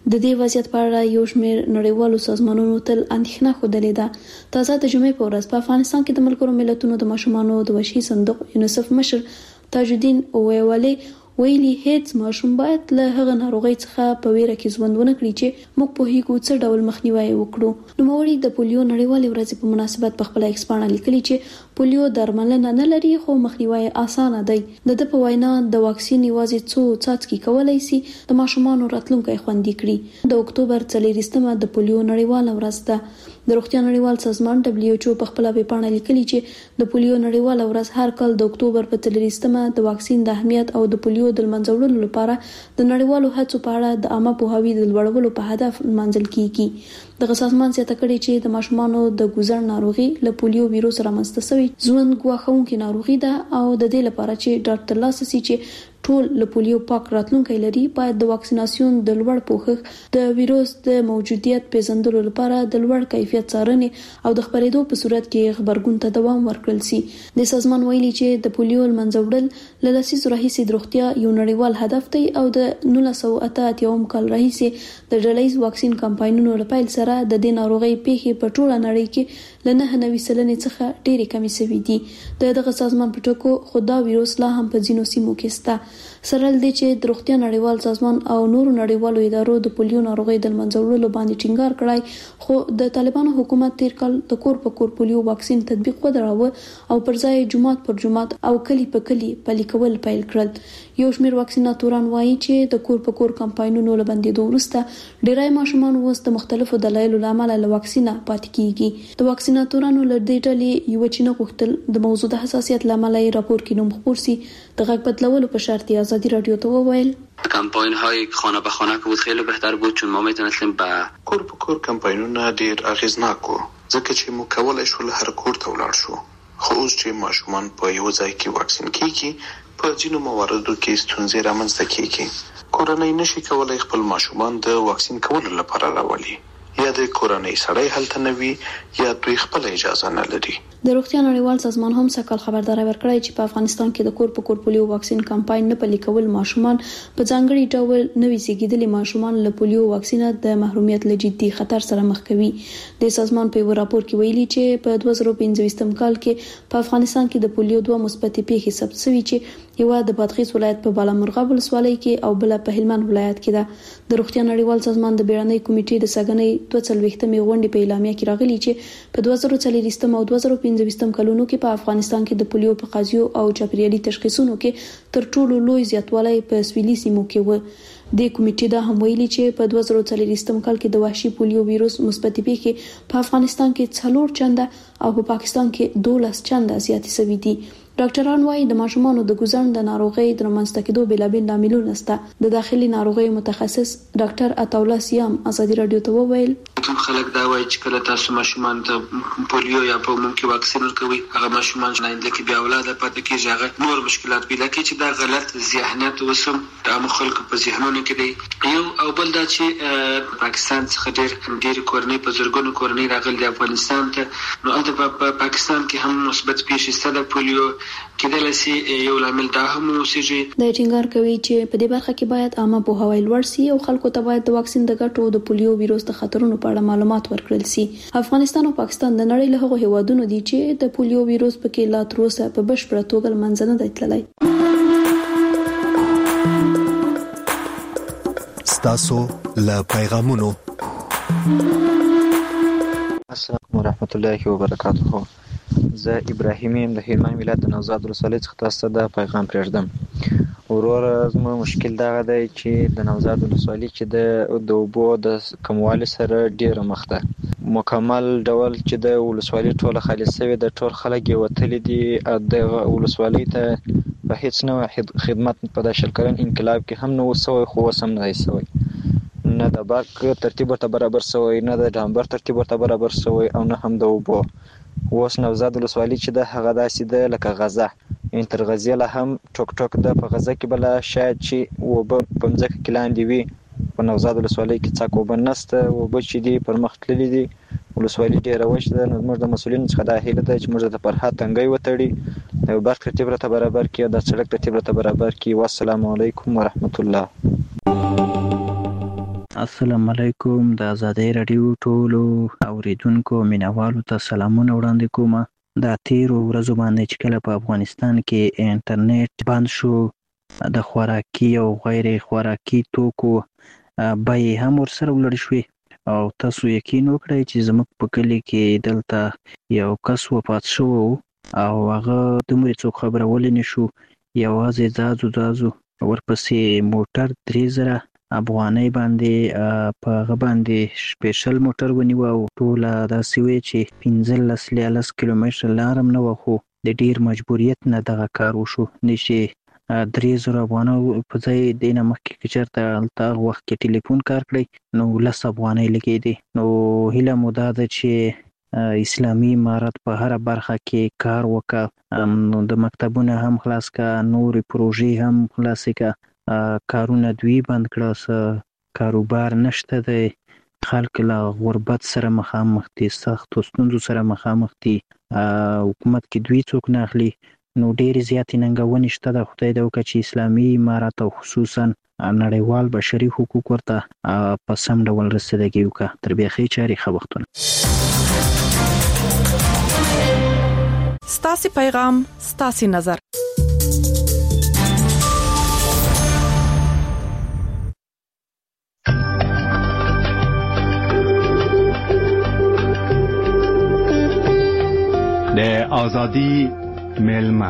د دې وضعیت په اړه یو شمېر نړیوالو سازمانونو تل اندېښنه خوده ده. تازه د جمعې په ورځ په افغانستان کې د ملګرو ملتونو د ماشومانو د وحشي صندوق یونیسف مشر تاج الدین اویوالی ویلي هیڅ ماشوم باید له هغه ناروغي څخه په ویره کې ژوند ونه کړي چې موږ په هیڅ څه ډول مخنیوي وکړو. نو موري د پولیو نړیوالې ورځې په مناسبت په خپل ایکس باندې لیکلي چې پولیو درملنه نه لري خو مخنیوي اسانه دی. د د په وینا د واکسین یوازې څو څاڅکي کولای شي د ماشومانو راتلونکي خوندي کړي. د اکتوبر څلورویشتمه د پولیو نړیواله ورځ ده. د روغتیا نړیوال سازمان دبليو ایچ او په خپل ویب پاڼه لیکلي چې د پولیو نړیواله ورځ هر کال د اکتوبر په څلورویشتمه د واکسین د اهمیت او د پولیو د منځوړلو لپاره د نړیوالو هڅو په اړه د عامه پوهاوي د لوړولو په هدف منځل کیږي. د سازمان زیاته کړي چې د ماشومانو د ګوزړ ناروغي له پولیو ویروس رامنځته شوی ژوند ګواښونکې ناروغي ده او د دې لپاره چې ډاکټر لاسه سي چې ټول له پولیو پاک راتلونکي لري باید د واکسیناسیون د لوړ پوښښ د ویروس د موجودیت پیژندلو لپاره د لوړ کیفیت څارنې او د خبرېدو په صورت کې خبرګون ته دوام ورکړل شي. د سازمان ویلي چې د پولیو منځوړل له لسیزو راهیسې د روغتیا یو نړیوال هدف دی او د نولس سوه اته اتیا کال راهیسې د ډلهییز واکسین کمپاینونو لپاره سره د دې ناروغي پیښې په ټوله نړۍ کې له نه نوي سلنې څخه ډېرې کمې شوې دي. د دغه سازمان په ټکو خدا ویروس لا هم په ځینو سیمو کې شته. سرل دي چې د روغتیا نړیوال سازمان او نورو نړیوالو ادارو د پولیو ناروغي د منځوړلو باندې ټینګار کړای خو د طالبانو حکومت تیر کال د کور په کور پولیو واکسین تطبیق ودراوه او پر ځای جمعات پر جمعات او کلی په کلی پلي کول پیل کړل. یو شمېر واکسیناتوران وایي چې د کور په کور کمپاینونو لبندېدو وروسته ډیری ماشومان اوس د مختلفو دلایلو لامل له واکسینه پاتې کیږي. د واکسیناتورانو له دې ډلې یو چې نه غوښتل د موضوع د حساسیت لامل یې راپور کې نوم خپور سي د غږ بدلولو په شرط آزادی رادیو ته وویل کمپاین های خانه به خانه که بود خیلی بهتر بود چون ما میتونستیم به کور په کور کمپاینونه ډیر اغیزناک وو ځکه چې مو کولای شو هر کور ته ولاړ شو. خو اوس چې ماشومان په یو ځای کې واکسین کیږي په ځینو مواردو کې ستونزې رامنځته کیږي. کورنۍ نشي کولای خپل ماشومان د واکسین کولو لپاره راولي یا د کورنۍ سړی هلته نه وي یا دوی خپل اجازه نه لري. د روغتیا نړیوال سازمان هم سکهال خبرداري ورکړی چې په افغانستان کې د کور په کور پولیو واکسین کمپاین نه پلي کول ماشومان په ځانګړي ډول نوي زیږیدلي ماشومان له پولیو واکسینه د محرومیت له جدي خطر سره مخ کوي. د سازمان په یو راپور کې ویلي چې په دوه زره پنځوستم کال کې په افغانستان کې د پولیو دوه مثبت پیښې ثبت شوي چې یو د بادغیس ولایت په بالامرغاب ولسوالۍ کې او بل په هلمند ولایت کې ده. د روغتیا نړیوال سازمان د بیړنۍ کمیټې د سګنۍ دوه څلوېښتمې غونډې په اعلامیه کې راغلي چې په دوه زره څلوېښتم او دوه زره پنځوستم کلونو کې په افغانستان کې د پولیو په قضیو او چاپیریالي تشخیصونو کې تر ټولو لوی زیاتوالی په سویلي سیمو کې و. د کمیټې دا هم ویلي چې په دوه زره څلوېښتم کال کې د وحشي پولیو ویروس مثبت پیښې په افغانستان کې څلور چنده او په پاکستان کې دولس چنده زیاتې شوې دي. ډاکټران وايي د ماشومانو د ګوزړ د ناروغۍ د رامنځته کېدو بېلابېل لاملونه شته. د داخلي ناروغۍ متخصص ډاکټر عطاالله سیام ازادي رادیو ته وویل کوم خلک دا وایي چې کله تاسو ماشومان ته پولیو یا په عموم کې واکسین ورکوي هغه ماشومان چې نه کې بیا اولاد پاتې کېږي هغه نور مشکلات پیدا کوي چې دا غلط ذهنیت وسم د عام خلکو په ذهنونو کې دی. یو او بل دا چې پاکستان څخه ډېر ډېر کورنۍ په زرګونو کورنۍ راغلي د افغانستان ته نو هلته په پاکستان کې هم مثبت پیښې شته د پولیو کېدلی شي یو لامل دا هم اوسېږي. دا ټینګار کوي چې په دې برخه کې باید عامه پوهاوی لوړ شي او خلکو ته باید د واکسین د ګټو د پولیو ویروس د خطرونو په اړه معلومات ورکړل شي. افغانستان او پاکستان د نړۍ له هغو هیوادونو دي چې د پولیو ویروس پکې لا تر اوسه په بشپړه توګه منځ نه دی تللی. ستاسو له پیغامونو السلام ورحمت الله وبرکاته. زه ابراهیم یم د هلمند ولایت د نوزاد ولسوالۍ څخه تاسو ته د پیغام پرېږدم. وروره زما مشکل دغه دی چې د نوزاد ولسوالۍ چې د د اوبو د کموالي سره ډېره مخ ده. مکمل ډول چې د ولسوالۍ ټوله خالي شوې ده، ټول خلک یې وتلي دي. دغه ولسوالۍ ته په هېڅ نوع خدمت په دا شل کلن انقلاب کې هم نه و سوی، خو اوس هم نه دی سوی. نه د برق ترتیب ورته برابر سوی، نه د ډامبر ترتیب ورته برابر سوی، او نه هم د اوبو. اوس نوزاد ولسوالۍ چې ده هغه داسې ده لکه غزه، یعنې تر غزې له هم ټوک ټوک ده. په غزه کې بله شاید چې اوبه په مځکه کې لاندې وي، په نوزاد ولسوالۍ کې څاک اوبه نشته. اوبه چې دي پر مخ تللي دي، ولسوالۍ ډېره وچه ده. نو زموږ د مسؤلینو څخه دا هیله ده چې موږ د فرهاد تنګی وتړي، د برق ترتیب راته برابر کړي او د سړک ترتیب راته برابر کړي. والسلام علیکم ورحمت الله. السلام علیکم. د آزادۍ رادیو ټولو اوریدونکو مینوالو ته سلامونه وړاندې کوم. د تیرو ورځو باندې چې کله په افغانستان کې انټرنیټ بند شو، د خوراکي او غیر خوراکي توکو بیې هم ورسره ولړ شوې او تاسو یقین وکړئ چې زموږ په کلي کې دلته یو کس وفات شو او هغه دومره څوک خبرولې نه شو. یوازې ځازو ځازو ورپسې موټر درې زره افغانۍ باندې په هغه باندې سپیشل موټر ونیوه او ټوله داسې وې چې پنځلس لیالس کیلومتره لار هم نه وه، خو د ډېر مجبوریت نه دغه کار وشو. نه چې درې زره افغانۍ په ځای دې نه مخکې که چېرته هلته هغه وخت کې ټلیفون کار کړی نو لس افغانۍ لګېدې. نو هیله مو دا ده چې اسلامي امارت په هره برخه کې کار وکړه، نو د مکتبونه هم خلاص کړه، نورې پروژې هم خلاصې کړه، کارونه دوی بند کړه، څه کاروبار نشته دی، خلک له غربت سره مخامخ دي، سختو ستونزو سره مخامخ دي، حکومت کې دوی څوک نه اخلي. نو ډېرې زیاتې ننګونې شته ده. خدای دې وکړه چې اسلامي امارت او خصوصا نړیوال بشري حقوق ورته په سم ډول رسیدګي وکړه. تر بیا ښې چارې، ښه وختونه. ستاسې پیغام ستاسې نظر. د آزادی میلمه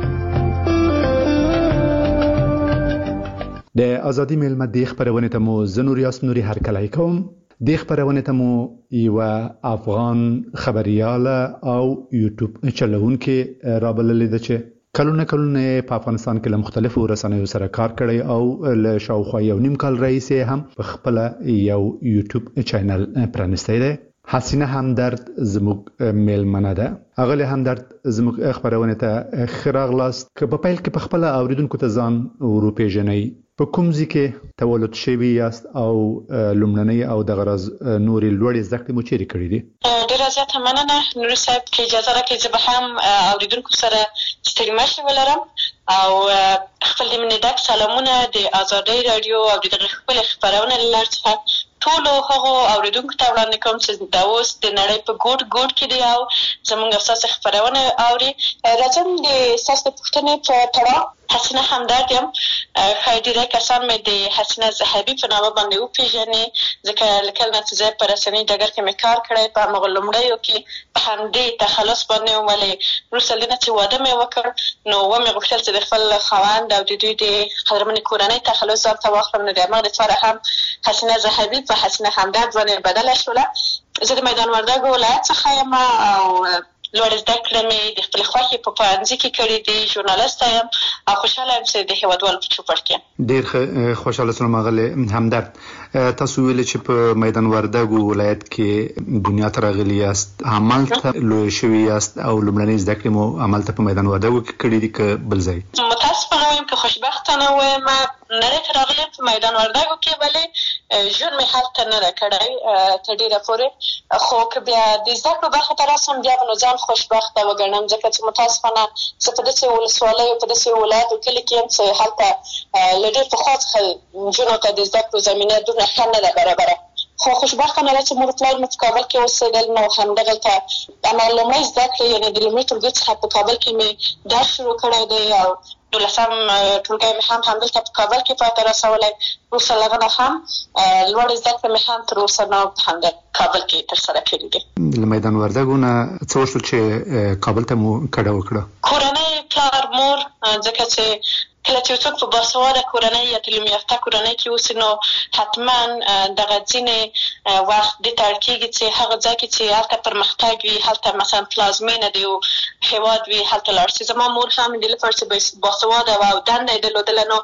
د آزادی میلمه د خبرونه ته مو زنور یاس نوري هر کله کوم. د خبرونه ته مو یو افغان خبرياله او یوټیوب چلونکي رابلل دي چې کلونه کلونه په افغانستان کې له مختلفو رسنیو سره کار کړی او له شاوخوا یو نیم کال رئیس هم په خپل یو یوټیوب چینل پرانستی دی. حسینه همدرد زموږ میلمنه ده. اغلی همدرد زموږ خبرونه ته خراغلاست که په پیل کې په خپل اوریدونکو ته ځان وروپېژنئ، په کوم ځای کې تولد شوي یاست او لومړنۍ او د غرض نورې لوړې زده کړې مو چیرې کړې دي؟ ډېره زیاته مننه نوري صاحب چې اجازه راکړئ زه به هم اوریدونکو سره ستړي مشې ولرم او خپل د مینې ډک سلامونه د آزادۍ راډیو او د دغې خپلې خپرونې له لارې څخه ټولو هغو اوریدونکو ته وړاندې کوم چې دا اوس د نړۍ په ګوټ ګوټ کې دي او زموږ ستاسې خپرونه اوري. راځم د ستاسو د پوښتنې په تړاو حسینه همدرد یم. ښایي ډېری کسان مې د حسینه ذهبي په نامه باندې وپېژني، ځکه له کله نه چې زه په رسنۍ ډګر کې مې کار کړی، په همغه لومړیو کې په همدې تخلص باندې وم، ولې وروسته له نه چې واده مې وکړ نو ومې غوښتل چې د خپل خاوند او د دوی د قدرمنې کورنۍ تخلص ځان ته واخلم، نو د همغه دپاره هم حسینه ذهبي په حسینه همدرد باندې بدله شوله. زه د میدان وردګو ولایت څخه یم او لوړې زده کړې مې د خپلې خوښې په پوهنځي کې کړې دي. ژورنالسته یم او خوشحاله یم چې د هېوادوالو په چوپړ کې یم. ډېر خوشحاله شوم اغلی همدرد. تاسو ویلې چې په میدان وردګو ولایت کې دنیا ته راغلي یاست، همالته لوی شوي یاست او لومړنۍ زده کړې مو همالته په میدان وردګو کې کړې دي که بل ځای؟ متاسفانه وایم که خوشبختانه وایم نړۍ ته راغلی یم په میدان وردګو کې، ولې ژوند مې هلته نه ده کړی تر ډېره پورې. خو که بیا د زده کړو برخې ته راسم بیا به نو ځان خوشبخته وګڼم، ځکه چې متاسفانه زه په داسې ولسوالیو په داسې ولایت او کلي کې یم چې هلته له ډېر پخوا څخه نجونو ته د زده کړو زمینه دومره ښه نه ده برابره. خو خوشبختانه ده چې مور پلار مې په کابل کې اوسېدل، نو همدغلته هماغه لومړۍ زده کړې یعنې د لومړي ټولګي څخه په کابل کې مې درس شروع کړی دی او دولسم ټولګی مې هم همدلته په کابل کې پای ته رسولی. وروسته له هغه نه هم لوړې زده کړې مې هم تر اوسه نه په همدغه کابل کې ترسره کړي دي. له میدان وردګو نه څه وشول چې کابل ته مو کډه وکړه؟ کورنۍ، پلار، مور، ځکه چې کله چې څوک په باسواده کورنۍ یا تعلیم یافته کورنۍ کې اوسي نو حتما دغه ځینې وخت دې ته اړ کېږي چې هغه ځای کې چې هلته پرمختګ وي، هلته مثلا پلازمینه د یو هېواد وي، هلته لاړ شي. زما مور هم د لپاره چې باسواده وه او دنده یې درلودله نو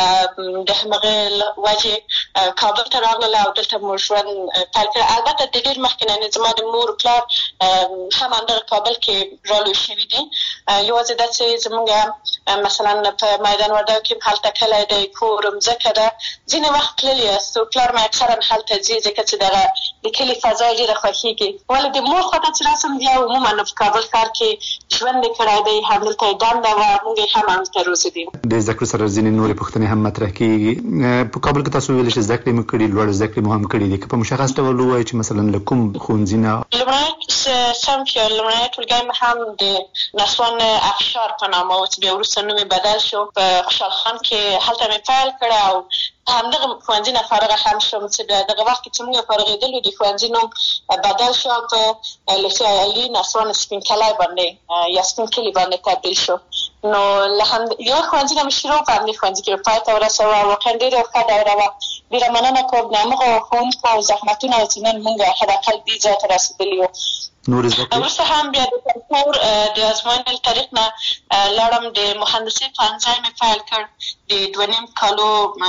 د همغې وجې کابل ته راغلله او دلته مو ژوند پیل کړی. البته د ډېر مخکې نه زما د مور پلار هم همدغه کابل کې رالوی شوي دي. یوازې دا چې زموږ مثلا په میدان وردګو کې هلته کلی دی کور مځکه ده ځینې وخت تللی یاست او پلار مې اکثرا هلته ځي ځکه چې دغه د کلي فضا یې ډېره خوښېږي ولې د مور خواته چې راسم بیا عموما په کابل ښار کې ژوند یې کړی دی همدلته یې دنده وه موږ یې هم همدلته روزلي یو د زده کړو سره ځینې نورې پوښتنې هم مطرح کېږي په کابل کې تاسو ویل چې زده کړې مو کړي لوړ زده کړې مو هم کړي دي که په مشخص ډول ووایئ چې مثلا له کوم ښوونځي نه لومړی سم کې لومړی ټولګی مې هم د نسوان افشار په نامه و چې بیا وروسته نوم یې بدل شو په خوشحال خان کې هلته مې پیل کړی او همدغه ښوونځي نه فارغه هم شوم چې دغه وخت کې چې موږ فارغېدلو د ښوونځي نوم بدل شو په لیسې علي نسوان سپین کلی باندې یا سپین کلي باندې تبدیل شو نو له هم یو ښوونځي نه مې شروع په همدې ښوونځي کې پای ته ورسوه واقعا ډېره ښه دوره وه ډېره مننه کوم د همغو ښوونکو او زحمتونه چې نن موږ حداقل دې ځای ته رسېدلي یو نور زده کړې وروسته هم بیا د کنکور د ازموینې له طریق نه لاړم د مهندسۍ پوهنځی مې پیل کړ د دوه نیم کالو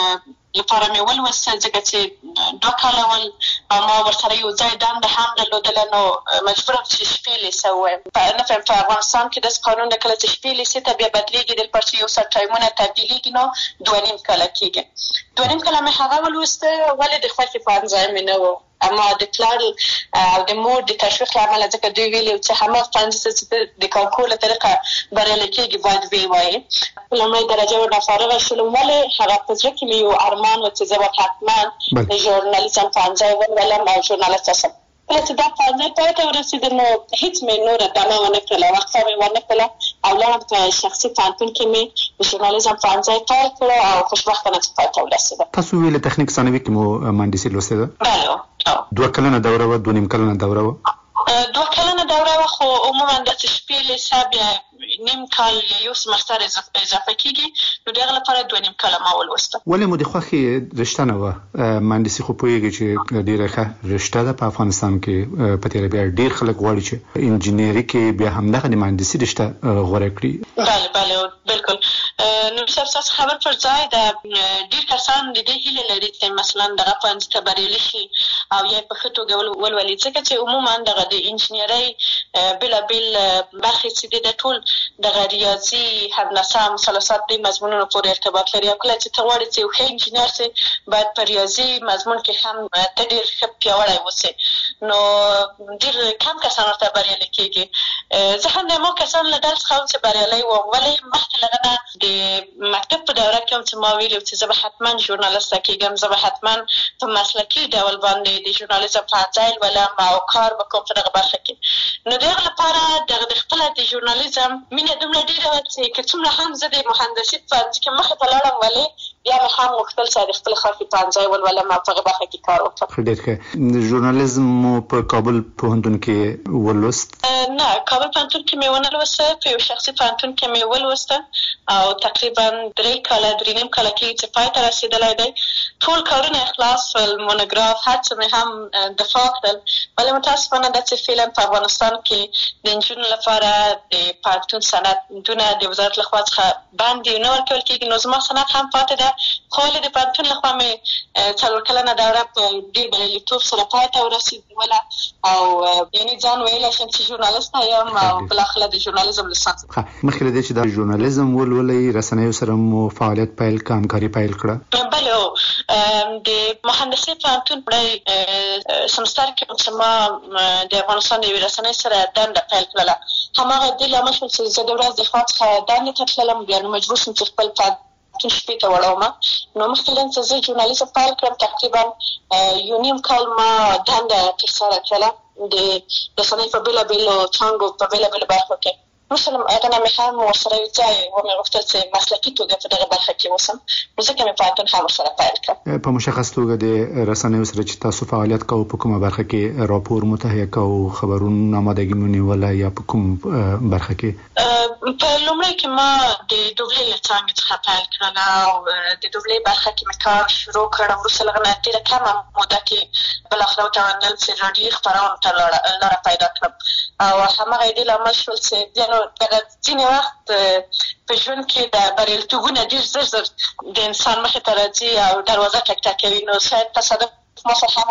لپاره مې ولوستل ځکه چې دوه کاله ول او ما ورسره یو ځای دنده هم درلودله نو مجبوره وم چې شپې لیسه ووایم نه فهم په افغانستان کې داسې قانون ده کله چې شپې لیسې ته بیا بدلېږي دل پر چې یو څه ټایمونه تبدیلېږي نو دوه نیم کاله کېږي دوه نیم کاله مې هغه ولوسته ولې د خوښې پوهنځی مې نه و اما د پلار او د مور د تشویق له امله ځکه دوی ویلي چې هماغه پوهنځي چې د کانکور له طریقه بریالی کېږي باید ویې وایې په لومړۍ درجه ورنه فارغه شولم ولې هغه په زړه کې مې یو ارمان و چې زه به حتما د ژورنالیزم پوهنځی ولولم او ژورنالست شم کله چې دا پوهنځی پای ته ورسېده نو هېڅ مې نوره دمه ونه کړله وقفه مې ونه کړله او لاړم په شخصي پوهنتون کې مې د ژورنالیزم پوهنځی پیل کړی او خوشبختانه چې پای ته ورسېدم تاسو ویل تخنیک ثانوي کې مو مهندسي لوستې ده بله دوه کلنه دوره وه دوه نیم کلنه دوره وه دوه کلنه دوره وه خو عموما داسې شپې لیسه بیا نیم کال یو سمستر اضافه کېږي نو د هغه لپاره دوه نیم کاله ما ولوسته ولې مو د خوښې رشته نه وه مهندسي خو پوهېږي چې ډېره ښه رشته ده په افغانستان کې په تېره بیا ډېر خلک غواړي چې انجینري کې بیا همدغه د مهندسي رشته غوره کړي بله بله بالکل نو صاحب ستاسو خبر پر ځای ده ډېر کسان د دې هیله لري چې مثلا دغه پوهنځي ته بریالي شي او یا په ښه توګه ولولي ځکه چې عموما دغه د انجینرۍ بېلابېل برخې چې دي د ټول دغه ریاضي هندسه مثلثات دې مضمونونو پورې ارتباط لري او کله چې ته غواړې چې یو ښه انجینر سې باید په ریاضي مضمون کې هم ته ډېر ښه پیاوړی اوسې نو ډېر کم کسان ورته بریالي کېږي زه هم د هماغو کسانو له ډلې څخه وم چې بریالی وم ولې مخکې له هغه نه د مکتب په دوره کې هم چې ما ویلي چې زه به حتما ژورنالسته کېږم زه به حتما په مسلکي ډول باندې د ژورنالیزم پوهنځی لولم او کار به کوم په دغه برخه کې نو د هغه لپاره دغه د خپله د ژورنالیزم مینه دومره ډېره وه چې که څومره هم زه د مهندسي په پوهنځي کې مخې ته لاړم ولې بیا مې هم غوښتل چې د خپل خوښې پوهنځی ولولم او په هغه برخه کې کار وکړم ډېر ښه ژورنالیزم مو په کابل پوهنتون کې ولوست نه کابل پوهنتون کې مې ونه لوسته په یو شخصي پوهنتون کې مې ولوسته او تقریبا درې کاله درې نیم کاله کېږي چې پای ته رسېدلی دی ټول کارونه اخلاص شول مونوګراف هر څه مې هم دفاع کړل ولې متاسفانه داسې فعلا په افغانستان کې د نجونو لپاره د پوهنتون سندونه د وزارت لخوا څخه باندې نه ورکول کېږي نو زما سند هم پاتې ده خو ولې د پوهنتون لخوا مې څلور کلنه دوره په ډېر بریالیتوب سره پای ته ورسېدله او یعنې ځان ویلی شم چې ژورنالسته یم او بلاخره د ژورنالیزم لیسانس مخکې له دې چې دا ژورنالیزم ولولئ رسنیو سره مو فعالیت پیل کړه همکاري پیل کړه بله د مهندسۍ پوهنتون وړی سمستر کې چې ما د افغانستان د یوې رسنۍ سره دنده پیل کړله هماغه دې لامل شول چې زه د ورځ د خوا څخه دندې ته تللم بیا نو مجبور شوم چې خپل پوهنتون شپې ته وړومه نو مخکې له چې زه ژورنالیزم پیل کړم تقریبا یو نیم کال ما دنده ترسره کړله د رسنۍ په بېلابېلو څانګو په بېلابېلو برخو کې مثلا هغه نه مې هم ورسره یو ځای ومې غوښتل چې مسلکي توګه په دغه برخه کې اوسم نو ځکه مې پوهنتون هم ورسره پیل کړ په مشخص توګه د رسنیو سره چې تاسو فعالیت کوئ په کومه برخه کې راپور مو تهیه کوئ خبرونه آمادګي مو نیوله یا په کوم برخه کې په لومړی کې ما د دوبلې له څانګې څخه پیل کړله او د دوبلې برخه کې مې کار شروع کړ وروسته له هغه نه ډېره کمه موده کې بالاخره وتوانېدل چې راډیوي خپرونو ته لاره پیدا کړم او هماغه یې دې لامل شول چې بیا نو دغه ځینې وخت په ژوند کې د بریالیتوبونه ډېر زر زر د انسان مخې ته راځي او دروازه ټک ټک کوي نو شاید تصادف ما سره هم همداسې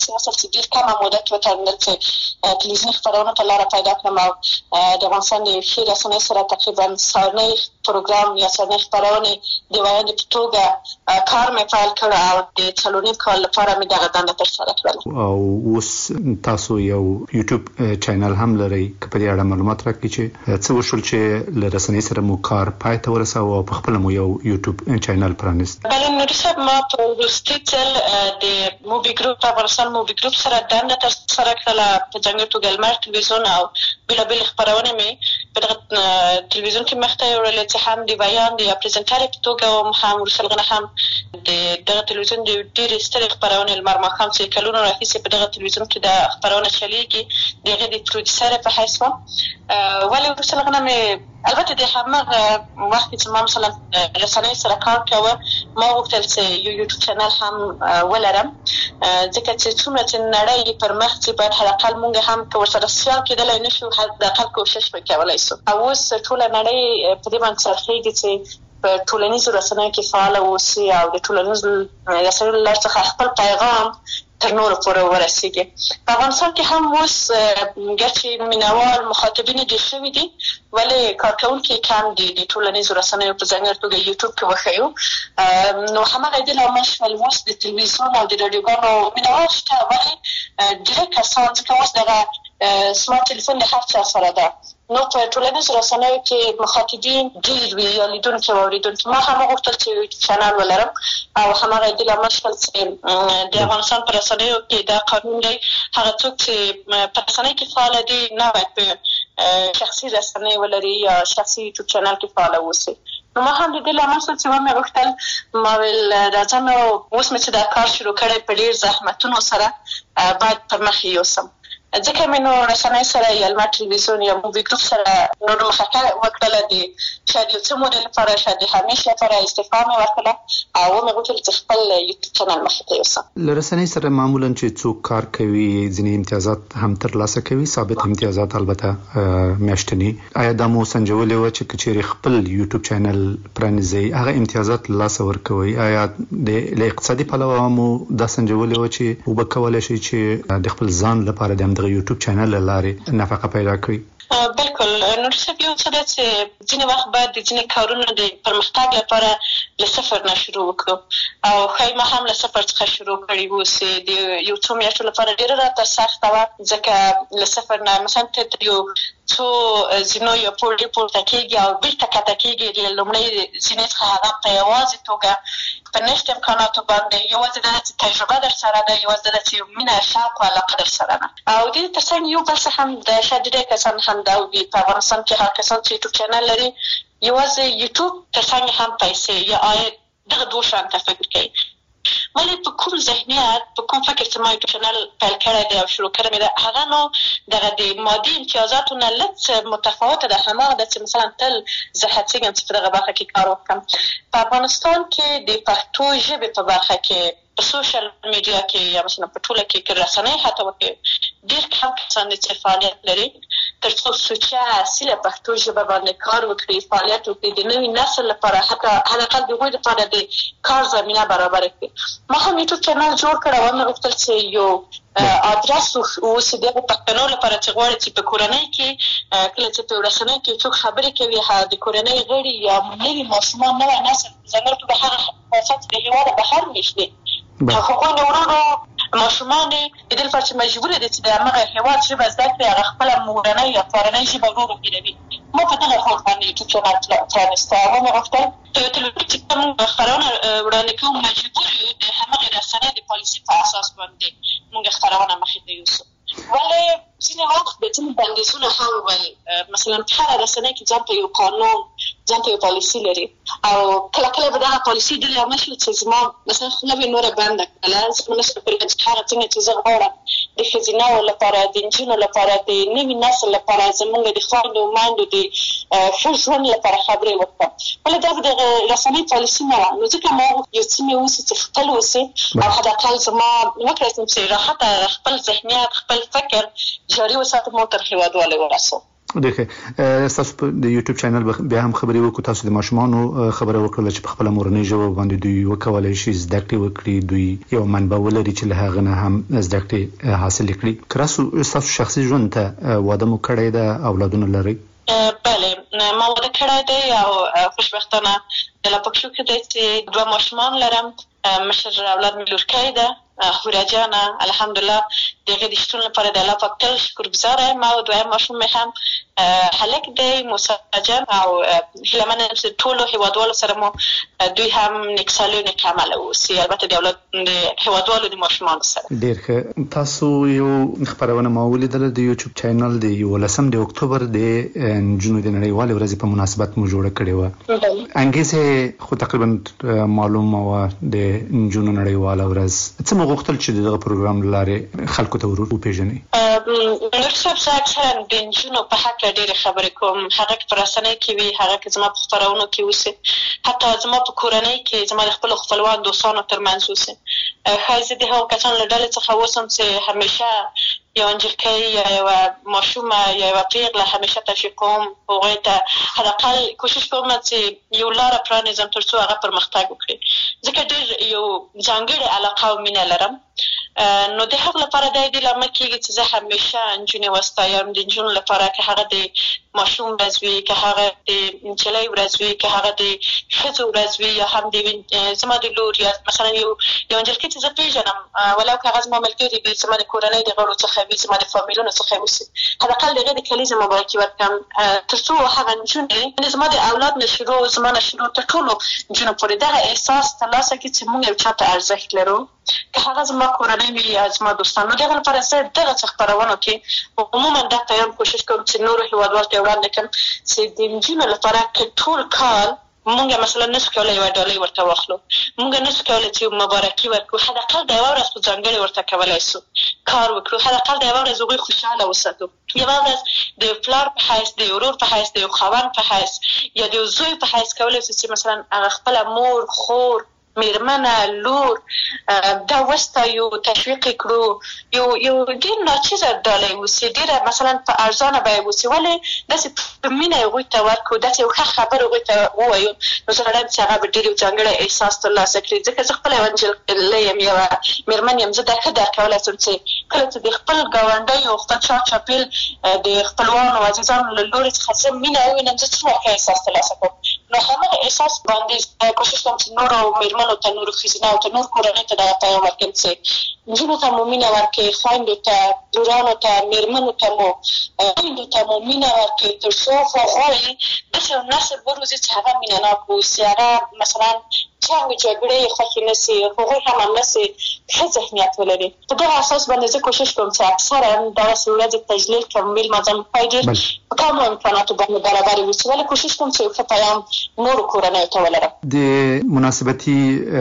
چې مثلا چې ډېر کمه موده کې وتړل چې تلویزیوني خپرونو ته لاره پیدا کړم او د افغانستان د ښې رسنۍ سره تقریبا سهارنۍ پروګرام یا سهارنۍ خپرونې د ویاندې په توګه کار مې پیل کړ او د څلور نیم کال لپاره مې دغه دنده ترسره کړله. او اوس تاسو یو یوټیوب چینل هم لرئ، که په دې اړه معلومات راکړئ چې څه وشول چې له رسنۍ سره مو کار پای ته ورساوه او په خپله مو یو یوټیوب چینل پرانیست؟ بله نوري صاحب، ما په وروستي ځل د موبي ګروپ افغانستان موبي ګروپ سره دنده ترسره کړله په ځانګړې توګه لمر تلویزیون او بېلابېلې خپرونې مې په دغه تلویزیون کې مخته یوړلې چې هم د بیان د پریزنټرې په توګه وم، هم وروسته هغه نه هم د دغه تلویزیون د ډېرې سترې خپرونې لمر ماښام چې کلونو راهیسې په دغه تلویزیون کې د خپرونه چلېږي د هغې د پروډیوسرې په حیث وم. ولې وروسته هغه نه مې البته د هماغه وخت کې چې ما مثلا رسنۍ سره کار کوه ما غوښتل چې یو یوټیوب چینل هم ولرم، ځکه چې څومره چې نړۍ پر مخ چې باید حداقل موږ هم که ورسره سیال کېدلی نه شو، حداقل کوشش به کولی سو. او اوس ټوله نړۍ په دې باندې څرخېږي چې په ټولنیزو رسنیو کې فعاله واوسي او د ټولنیزو رسنیو له لارې څخه خپل پیغام تر نورو پورې ورسېږي. په افغانستان کې هم اوس ګرچې مینوال مخاطبین ډېر شوي دي، ولې کارکوونکي کم دي د ټولنیزو رسنیو په ځانګړې توګه یوټیوب کې وښیو. نو هماغه دې له امله شول اوس د تلویزیون او د راډیوګانو مینوال شته، ولې ډېری کسان ځکه اوس دغه سمارټ تلیفون د هر چا سره ده، نو په ټولنیزو رسنیو کې مخاطبین ډېر وي یا لیدونکي او اورېدونکي. ما هم غوښتل چې یوټیوب چینل ولرم او هماغه دې له امله شول چې د افغانستان په رسنیو کې دا قانون دی، هغه څوک چې په رسنۍ کې فعاله دي نه باید په شخصي رسنۍ ولري یا شخصي یوټیوب چینل کې فعاله واوسي. نو ما هم د دې له امله شول چې ومې غوښتل ما ویل راځم او اوس مې چې دا کار شروع کړی په ډېر زحمتونو سره باید پر مخ یوسم، ځکه مې نو رسنۍ سره یا لمر تلویزیون یا موبي ګروپ سره نور مخکې وکړله د شاید یو څه مودې لپاره، شاید د همیشه لپاره استعفا مې ورکړله او ومې غوښتل چې خپل یوټیوب چینل مخې ته یوسم. له رسنۍ سره معمولا چې څوک کار کوي ځینې امتیازات هم ترلاسه کوي، ثابت امتیازات البته میاشتني. آیا دا مو سنجولې وه چې که چیرې خپل یوټیوب چینل پرانیزئ هغه امتیازات له لاسه ورکوئ؟ آیا له اقتصادي پلوه مو دا سنجولې وه چې اوبه کولی شئ چې د خپل ځان لپاره د د یوټیوب چینل له لارې نفقه پیدا کړي؟ بالکل نور صاحب، یو څه ده چې ځینې وخت باید د ځینې کارونو د پرمختګ لپاره له صفر نه شروع وکړو او ښایي ما هم له صفر څخه شروع کړي اوسې. د یو څو میاشتو لپاره ډېره راته سخته وه، ځکه له صفر نه مثلا ته تر یو څو زینو یا پوړې پورته کېږي او بېرته کښته کېږي. له لومړۍ زینې څخه هغه په یوازې توګه په نشت امکاناتو باندې یوازې دا چې تجربه در سره ده، یوازې دا چې مینه شوق او علاقه در سره ده. او د دې تر څنګ یو بل څه هم د شاید ډېری کسان هم دا وي په افغانستان کې هر کسان چې یوټیوب چینل لري یوازې یوټیوب تر څنګ هم پیسې یا عاید دغه دوه شیان ته فکر کوي. ولې په کوم ذهنیت په کوم فکر چې ما یوټیوب چینل پیل کړی دی او شروع کړی مې ده، هغه نو دغه د مادي امتیازاتو نه لږ متفاوته ده. هماغه ده چې مثلا تل زه هڅېږم چې په دغه برخه کې کار وکړم. په افغانستان کې د پښتو ژبې په برخه کې په سوشل میډیا کې یا مثلا په ټوله کې که رسنۍ حتی وکړي ډېر کم کسان دي چې فعالیت لري تر څو سوچه اصیله پښتو ژبه باندې کار وکړي، فعالیت وکړي، د نوي نسل لپاره حتی حداقل د هغوی لپاره د کار زمینه برابره کړي. ما هم یوټیوب چینل جوړ کړی او مې غوښتل چې یو ادرس اوسي د هغو پښتنو لپاره چې غواړي چې په کورنۍ کې کله چې په رسنۍ کې څوک خبرې کوي د کورنۍ غړي یا نوي ماشومان نوی نسل په ځانګړې توګه هغه افات د هېواده بهر ویشتي هغوی نو ورو ورو ماشومان د دې لپاره چې مجبوره دي چې د همغه هېواد ژبه زده کړي، هغه خپله مورنۍ یا پلارنۍ ژبه ورو ورو هېروي. ما په دغه هوډ باندې یوټیوب چینل پرانیسته او ومې غوښتل په یو تلویزیون چې کوم خپرونه وړاندې کوو مجبور یو د همغې رسنۍ د پالیسي په اساس باندې موږ خپرونه مخې ته یوسو. ولې ځینې وخت د ځینې بندیزونه هم ویل، مثلا په هره رسنۍ کې ځان ته یو قانون ځان ته یو پالیسي لري او کله کله به دغه پالیسي ډېر یو مشي چې زما مثلا خوله به نوره بنده کړله، زه به نشم کولی چې هغه څنګه چې زه غواړم د ښځینهو لپاره، د نجونو لپاره، د نوي نسل لپاره، زموږ د خویندو میندو د ښه ژوند لپاره خبرې وکړم. ولې دا به د رسنۍ پالیسي نه وه. نو ځکه ما یو څه مې اوسي چې خپل اوسي او حداقل زما وکړی چې راحته خپل ذهنیت خپل فکر جاري وساتم او تر هېوادوالۍ ورسوم. دغه تاسو د یوټیوب چینل بیا هم خبري وکړو، تاسو د ماشومان خبره وکړه چې په خپل مورنۍ ژبه باندې دوی وکولای شي زده کړې وکړي، دوی یو منبع ولري چې له هغه نه هم زده کړې حاصل کړي. کراسو تاسو شخصي ژوند ته واده مو کړی د اولادونو لري؟ بله ما واده کړی دی او خوشبختانه د لا پکښو کې دی چې دوه ماشومان لرم. مشر اولاد مې لورکی ده هورا جانه، الحمدلله د هغې د شتون لپاره د الله پاک تل شکرګزاره یم. او دویم ماشوم مې هم هلک دی موسی جان او هیله منه یم چې ټولو هېوادوالو سره مو دوی هم نیک سالي او نیک عمله واوسي، البته د اولاد د هېوادوالو د ماشومانو سره. ډېر ښه. تاسو یو خپرونه ما ولیدله د یوټیوب چینل د یولسم د اکتوبر د نجونو د نړیوالې ورځې په مناسبت مو جوړه کړې وه. انګیزه خو تقریبا معلومه وه د نجونو نړیواله ورځ. څه مو غوښتل چې دغه پروګرام لارې خلکو ته ور وپېژنئ؟ نور صاحب زه اکثرا د نجونو په هکله ډېرې خبرې کوم، هغه که په رسنۍ کې وي، هغه که زما په خپرونو کې اوسي، حتی زما په کورنۍ کې زما د خپلو خپلوان دوستانو ترمنځ اوسي. ښایي زه د هغو کسانو له ډلې څخه اوسم چې همیشه یو نجلۍ یا یوه ماشومه یا یوه پیغله همیشه تشویق کوم، هغوی ته حداقل کوشش کوم چې یو لاره پرانیزم تر څو هغه پرمختګ وکړي، ځکه ډېر یو ځانګړې علاقه او مینه لرم. نو د هغه لپاره دا دې لامل کېږي چې زه همیشه نجونې وستایم. د نجونو لپاره که هغه د ماشوم ورځ وي، که هغه د نجلۍ ورځ وي، که هغه د ښځو ورځ وي، یا هم د زما د لور یا مثلا یو یو نجلۍ چې زه پېژنم ولو که هغه زما ملګري وي، زما د کورنۍ د غړو څخه وي، زما د فامیلونو څخه اوسي، حداقل د هغې د کلیزې مبارکي ورکړم تر څو هغه نجونې زما د اولاد نه شروع زما نه شروع تر ټولو نجونو پورې دغه احساس ترلاسه کړي چې موږ یو چا ته ارزښت لرو، که هغه زما کورنۍ وي یا زما دوستان. نو د هغه لپاره زه دغه څه خپرونو کې عموما دا پیغام کوشش کوم چې نورو هېوادوالو ته یې وړاندې کړم چې د نجونو لپاره که ټول کال مونږ مثلا نشو کولی یوه ډالۍ ورته واخلو، مونږ نشو کولی چې مبارکي ورکړو، حداقل د یوه ورځ خو ځانګړې ورته کولی شو کار وکړو، حداقل د یوه ورځ هغوی خوشحاله وساتو، یوه ورځ د یو پلار په حیث، د یو ورور په حیث، د یو خاوند په حیث یا د یو زوی په حیث کولی شو چې مثلا هغه خپله مور، خور، میرمنه، لور دا وستایو، تشویق کړو، یو یو ډېر ناچیزه ډالۍ اوسي، ډېره مثلا په ارزانه بیه اوسي، ولې داسې په مینه یې هغوی ته ورکړو، داسې یو ښه خبر هغوی ته ووایو. نو زه غواړم چې هغه به ډېر یو ځانګړی احساس ترلاسه کړي، ځکه زه خپله یوه نجلۍ یم، یوه میرمن یم، زه دا ښه درک کولی شم چې کله چې د خپل ګاونډیو، خپل چا چاپېل د خپلوانو عزیزانو له لورې څخه زه مینه ووینم، زه څومره ښه احساس ترلاسه کوم. نو همغه احساس باندې کوشش کوم چې نورو میرمنو ته، نورو ښځینه ته، نور کورنۍ ته دغه پیغام ورکړم چې نجونو ته مو مینه ورکړئ، خویندو ته، لورانو ته، میرمنو ته مو خویندو ته مو مینه ورکړئ، تر څو هغوی داسې یو نسل وروزي چې هغه مینه ناک واوسي، هغه مثلا جنګ جګړې یې خوښې نه سي، هغوی هم همداسې ښه ذهنیت ولري. په دغه اساس باندې زه کوشش کوم چې اکثرا دغسې ورځې تجلیل کړم، میل مازم پای ډېر په کمو امکاناتو باندې برابر اوسي، ولې کوشش کوم چې یو ښه پیام نورو کورنیو ته ولرم. د مناسبتي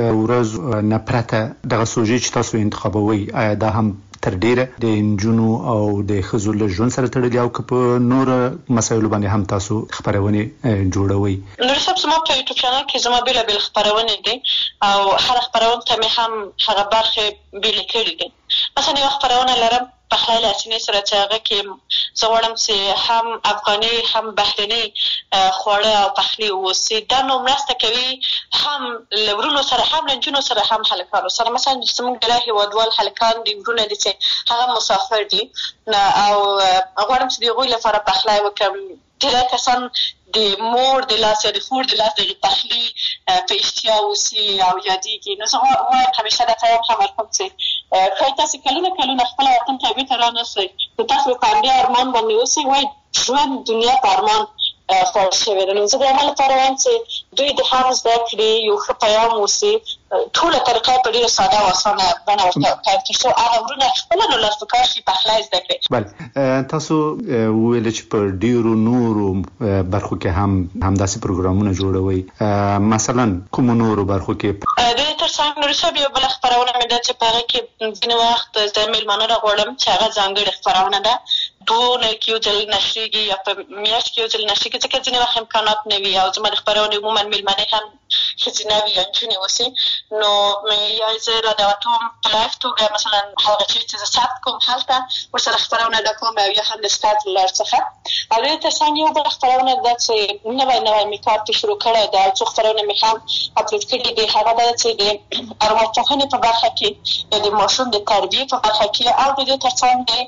ورځ نه پرته دغه سوژې چې تاسو انتخابوئ، آیا دا هم تر ډیره د نجونو او د ښځو له ژوند سره تړلي او که په نورو مسایلو باندې هم تاسو خپرونې جوړوئ؟ نور صاحب زما په یوټیوب چینل کې زما بېلابېل خپرونې دي او هره خپرونه ته مې هم هغه برخې بېلې کړي دي. مثلا یوه خپرونه لرم پخلی له سینې سره چې هغه کې زه غواړم چې هم افغاني هم بهرني خواړه او پخلي واوسي. دا نو مرسته کوي هم له ورونو سره، هم له نجونو سره، هم هلکانو سره. مثلا زموږ د هېوادوال هلکان دي، ورونه دي چې هغه مسافر دي او غواړم چې د هغوی لپاره پخلی وکړم. ډېری کسان د مور د لاس یا د خور د لاس د پخلي په اشتیا اوسي او یادېږي. نو زه وایم همیشه دا پیغام هم ورکوم چې ښایي تاسې کلونه کلونه خپله وطن ته بېرته رانسئ، نو تاسو به په همدې ارمان باندې اوسئ. وایي ژوند دنیا په ارمان خوړل شوې ده. نو زه د هغه لپاره وایم چې دوی د هم زده کړي، یو ښه پیام اوسي، ټوله طریقه په ډېره ساده او اسانه بڼه ورته وکړئ تر څو هغه ورونه خپله نو لاس په کار شي، پخلی زده کړي. بله، تاسو وویل چې په ډېرو نورو برخو کې هم همداسې پروګرامونه جوړوئ. مثلا کومو نورو برخو کې؟ د دې تر څنګ نورې صاحب یوه بله خپرونه مې ده چې په هغې کې ځینې وخت زه مېلمانه راغواړم چې هغه ځانګړې خپرونه ده. دوه نه کې یو ځل نشریږي یا په میاشت کې یو ځل نشریږي ځکه ځینې وخت امکانات نه وي او زما د خپرونې عموما میلمنې هم ښځینه وي یا نجونې اوسي نو یا زه رادیواتوم په لایف توګه مثلا هغه چیز چې زه ثبت کوم هلته ورسره خپرونه ده کوم او یا هم د سټارټ له لارې څخه او دې ته څنګ یو بله خپرونه ده چې نوی نوی مې کار پرې شروع کړی ده او څو خپرونه مې هم اپلوډ کړي دي هغه ده چې د ارواپوهنې په برخه کې یا د ماشوم د تربیې په برخه کې او د دې تر څنګ د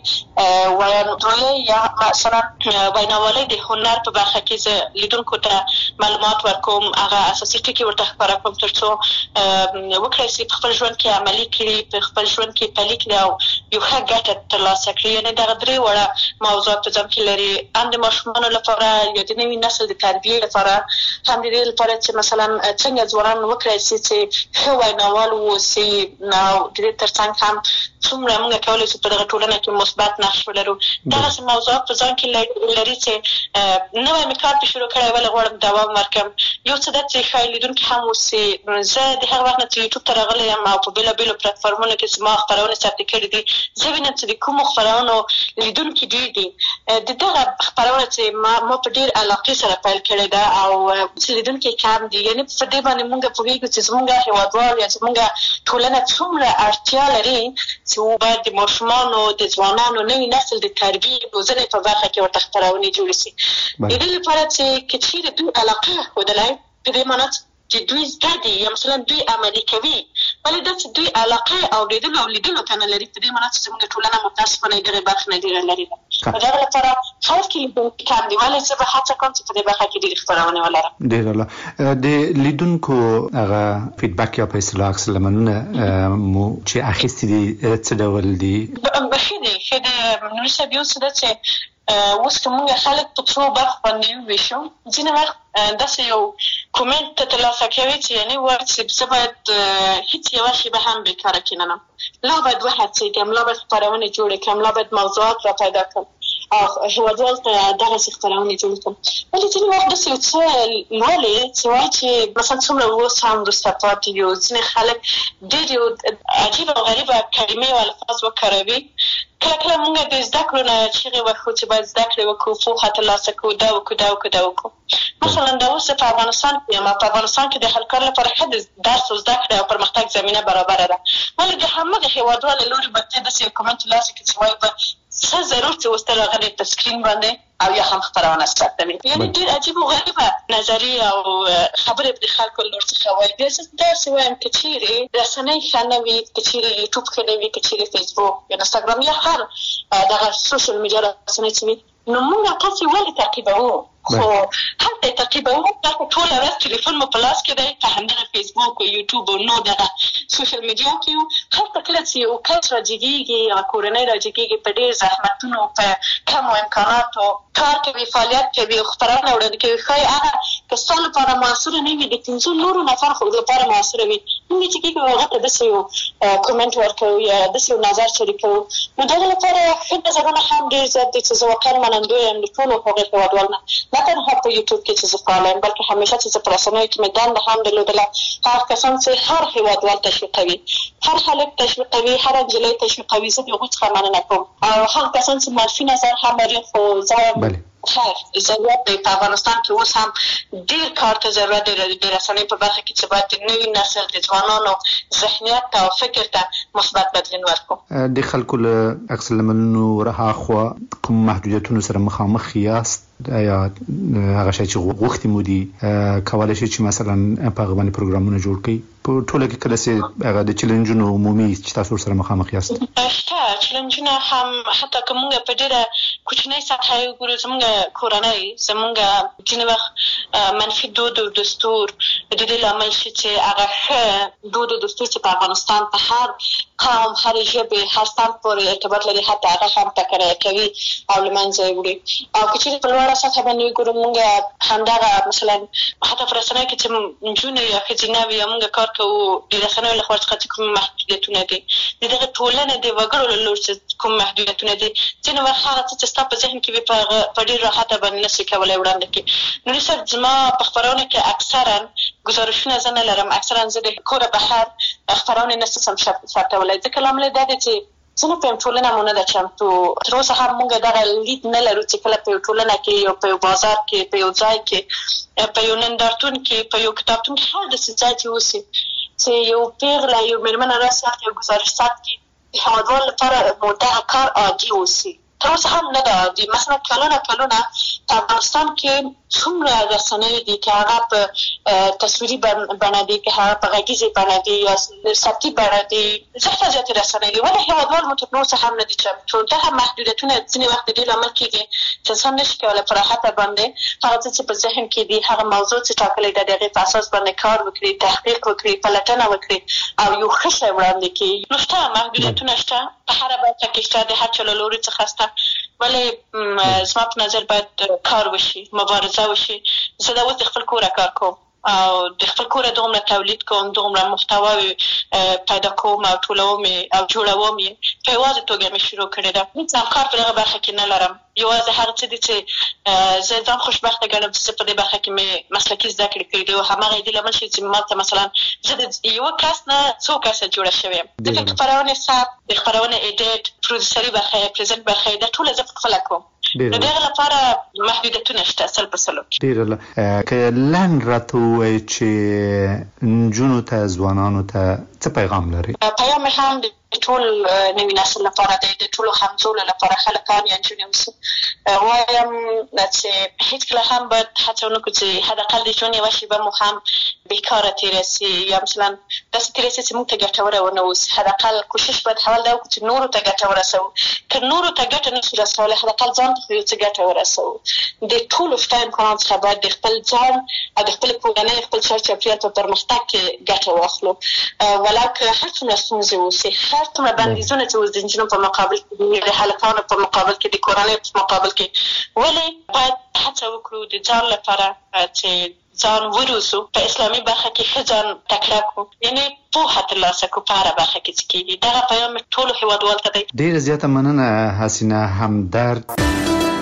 ویاندویۍ یا مثلا ویناوالۍ د هنر په برخه کې زه لیدونکو ته معلومات ورکوم هغه اساسي ټکي ورته خپاره کوم تر څو وکړی شي په خپل ژوند کې عملي کړي په خپل ژوند کې پلي کړي او یو ښه ګټه ترلاسه کړي یعنې دغه درې واړه موضوعات په ځان کې لري هم د ماشومانو لپاره یا د نوي نسل د تربیې لپاره هم د دې لپاره چې مثلا څنګه ځوانان وکړی شي چې ښه ویناوال واوسي او د دې تر څنګ هم څومره موږ کولی شو په دغه ټولنه کې مثبت نقش ولرو دغسې موضوعات په ځان کې لري چې نوی مې کار پرې شروع کړی ولې غواړم دوام ورکړم یو څه ده چې ښایي لیدونکي هم اوسي زه د هغه وخت نه چې یوټیوب ته راغلی یم او په بېلابېلو پلټفارمونو کې زما خپرونې ثبت کړي دي زه وینم چې د کومو خپرونو لیدونکي ډېر دي د دغه خپرونه چې ما ما په ډېر علاقې سره پیل کړې ده او چې لیدونکي کم دي یعنې په دې باندې مونږ پوهېږو چې زمونږ هېوادوال یا زمونږ ټولنه څومره اړتیا لري چې باید د ماشومانو د ځوانانو نوي نسل د تربیې روزنې په برخه کې ورته خپرونې جوړې شي د دې لپاره چې که چېرې دوی علاقه ښودلی په دې معنا چې دوی زده دي یا مثلا دوی عملي کوي ولې دا چې دوی علاقه اورېدلو او لیدلو ته نه لري په دې معنا چې زموږ ټولنه متاسفانه دغې برخې نه ډېره لرې ده په دغه لپاره خلک یې لیدونکي کم دي ولې زه به هڅه کوم چې په دې برخه کې ډېرې خپرونې ولرم ډېر الله د لیدونکو هغه فیډبک یا په اصطلاح عکس العملونه مو چې اخیستي دي څه ډول دي ښه دي ښه دي نوري صاحب یو څه ده چې اوس که موږ خلک په څو برخو باندې وویشو ځینې وخت داسې یو کومنټ ته ترلاسه کوي چې یعنې وایي چې زه باید هېڅ یوه شېبه هم بېکاره کښېننم لا باید وهڅېږم لا باید خپرونې جوړې کړم لا باید موضوعات را پیدا کړم او هېوادوال ته دغسې خپرونې جوړې کړم ولې ځینې وخت داسې یو څه لولې چې وایي چې مثلا څومره اوس هم وروسته پاتې یو ځینې خلک ډېر یو عجیبه او غریبه کلمې او الفاظ وکاروي کله کله موږ د زده کړو نه چیغې وکړو چې باید زده کړې وکړو پوهه ترلاسه کړو دا وکړو دا وکړو دا وکړو مثلا دا اوس په افغانستان کې یم په افغانستان کې د هر کار لپاره ښه د درس او زده کړې او پرمختګ زمینه برابره ده ولې د همغه هېوادوال له لورې به ته داسې یو کومنټ ترلاسه کړې چې وایي به څه ضرور چې اوس ته راغلی په سکرین باندې او یا هم خپرونه ثبتوي یعنې ډېر عجیب او غریبه نظریې او خبرې به د خلکو له لور څخه وایي بیا زه داسې وایم که چېرې رسنۍ ښه نه وي که چېرې یوټیوب ښه نه وي که چېرې فیسبوک یا انسټاګرام یا هر دغه سوشل میډیا رسنۍ چې وي نو موږ تاسې ولې تعقیبوو خو هلته یې تعقیبوو هلته ټوله ورځ تلیفون مو په لاس کې دی په همدغه فیسبوک او یوټیوب او نو دغه سوشل میډیا کې یو هلته کله چې یو کس راجګېږي یا کورنۍ راجګېږي په ډېر زحمتونو په کمو امکاناتو کار کوي فعالیت کوي او خپرونه وړاندې کوي ښایي هغه که ستا لپاره موثره نه وي د پنځو نورو نفر خو لپاره موثره وي موږ چې کېږو هغه ته داسې یو کومنټ ورکوو یا داسې یو نظر شریکوو نو دغه لپاره ښه نظرونه هم ډېر زیات دي چې زه واقعا منندوی یم د ټولو هغې هېوادوال نه نه تنها په یوټیوب کې چې زه فعاله یم بلکې همیشه چې زه په رسنیو کې مې دنده هم درلودله هغه کسان چې هر هېوادوال تشویقوي هر هلک تشویقوي هر نجلۍ تشویقوي زه د هغوی څخه مننه کوم او هغه کسان چې منفي نظر هم لري خو زه خیر ضرورت دی په افغانستان کې اوس هم ډېر کار ته ضرورت دی د رسنۍ په برخه کې چې باید د نوي نسل د ځوانانو ذهنیت ته او فکر ته مثبت بدلون ورکړو د خلکو له عکس العملونو ورهاخوا کوم محدودیتونو سره مخامخ یاست یا هغه شی چې غوښتي مو دي کولی شي چې مثلا په هغه باندې پروګرامونه جوړ کړئ په ټوله کې کله چې هغه د چیلنجونو عمومي چې تاسو ورسره مخامخ یاست ښه چیلنجونه هم حتی که موږ په ډېره کوچنۍ سطحه یې وګورو زموږ کورنۍ زموږ ځینې وخت منفي دود او دستور د دې لامل شي چې هغه ښه دود او دستور چې په افغانستان په هر قوم هر ژبې هر صنف پورې ارتباط لري حتی هغه هم ټکنی کوي او له منځه یې وړي او که چېرې په لوړه سطحه باندې وګورو موږ همدغه مثلا حتی په رسنیو کې چې نجونې یا ښځینه وي یا موږ کار کوو د رسنیو له خوا څخه چې کوم محدودیتونه دي د دغه ټولنې د وګړو له لوري چې کوم محدودیتونه دي ځینې وخت هغه څه چې ستا په ذهن کې وي په ډېر راحته باندې نه شي کولی وړاندې کړي نوري صاحب زما په خپرونه کې اکثرا ګزارشونه زه نه لرم اکثرا زه د کوره بهر خپرونې نه شم ثبتولی ځکه لامل یې دا دی چې څنګه په ټولنه مونږ د چمتو تر اوسه هم مونږ دغه لید نه لرو چې کله په ټولنه کې یو په بازار کې په یو ځای کې په یو نندارتون کې په یو کتابتون کې هر د ځای چې اوسي چې یو پیغله یو مېرمنه راسي یو گزارش سات کې هغوی لپاره مو دغه کار عادي اوسي. تر اوسه هم نه ده عادي. مثلا کلونه کلونه په افغانستان کې څومره رسنۍ دي چې هغه په تصویري بڼه دي، چې هغه په غږیزې بڼه دي یا صوتي بڼه دي، زیاته زیاتې رسنۍ دي، ولې هېوادوال مو تر اوسه هم نه دي چمتو. دغه محدودیتونه ځینې وخت د دې لامل کېږي چې انسان نشي کولی په راحته باندې هغه څه چې په ذهن کې دي، هغه موضوع چې ټاکلې ده، د هغې په اساس باندې کار وکړي، تحقیق وکړي، پلټنه وکړي او یو ښه شی وړاندې کړي. نو شته محدودیتونه شته، په هره برخه کې شته، د هر چا له لوري څخه شته، ولې زما په نظر باید کار وشي، مبارزه وشي. زه دا اوس د خپل کوره کار کوم او د خپل کوره دومره تولید کوم، دومره محتواوې پیدا کوم او ټولوم او جوړوم یې، په یوازې توګه مې شروع کړې ده. هېڅ همکار په دغه برخه کې نه لرم. یوازې هغه څه دي چې زه ځان خوشبخته ګڼم چې زه په دې برخه کې مې مسلکي زده کړې کړي دي او هماغه یې دې لامل شي چې ما ته مثلا زه د یوه کس نه څو کسه جوړه شوې یم. ځکه خپرونې ثبت، د خپرونې ایډیټ، پروډوسري برخه یې، پرزنټ برخه یې، دا ټوله زه پخپله کوم. نو دغه لپاره محدودیتونه شته سل په سلو. ډېره که لنډ راته ووایي چې نجونو ته، ځوانانو ته څه پیغام لري؟ پیغام مې هم د ټول نوي نسل لپاره دی، د ټولو همزولو لپاره، هلکان یا نجونې اوسي. وایم چې هېڅکله هم باید هڅه ونه کړو چې حداقل د ژوند یوه شېبه مو هم بېکاره تېره سي یا مثلا داسې تېره سي چې موږ ته ګټوره ونه اوسي. حداقل کوشش باید حول دا وکړو چې نورو ته ګټه ورسوو. که نورو ته ګټه نه سو رسولی، حداقل ځان ته خو یو څه ګټه ورسوو. د ټولو شته امکاناتو څخه باید د خپل ځان او د خپلې کورنۍ، خپل چاپېریال په پرمختګ کې ګټه واخلو. ولو که هر څومره ستونزې اوسي، هر څومره بندیزونه چې اوس د نجونو په مقابل کې دي، د هلکانو په مقابل کې، د کورنۍ په مقابل کې، ولې باید هڅه وکړو د ځان لپاره چې ځان وروزو، په اسلامي برخه کې ښه ځان تکړه کړو، یعنې پوهه ترلاسه کړو په هره برخه کې چې کېږي. دغه پیغام ټولو هېوادوالو ته دی. ډېره زیاته مننه حسینه همدرد.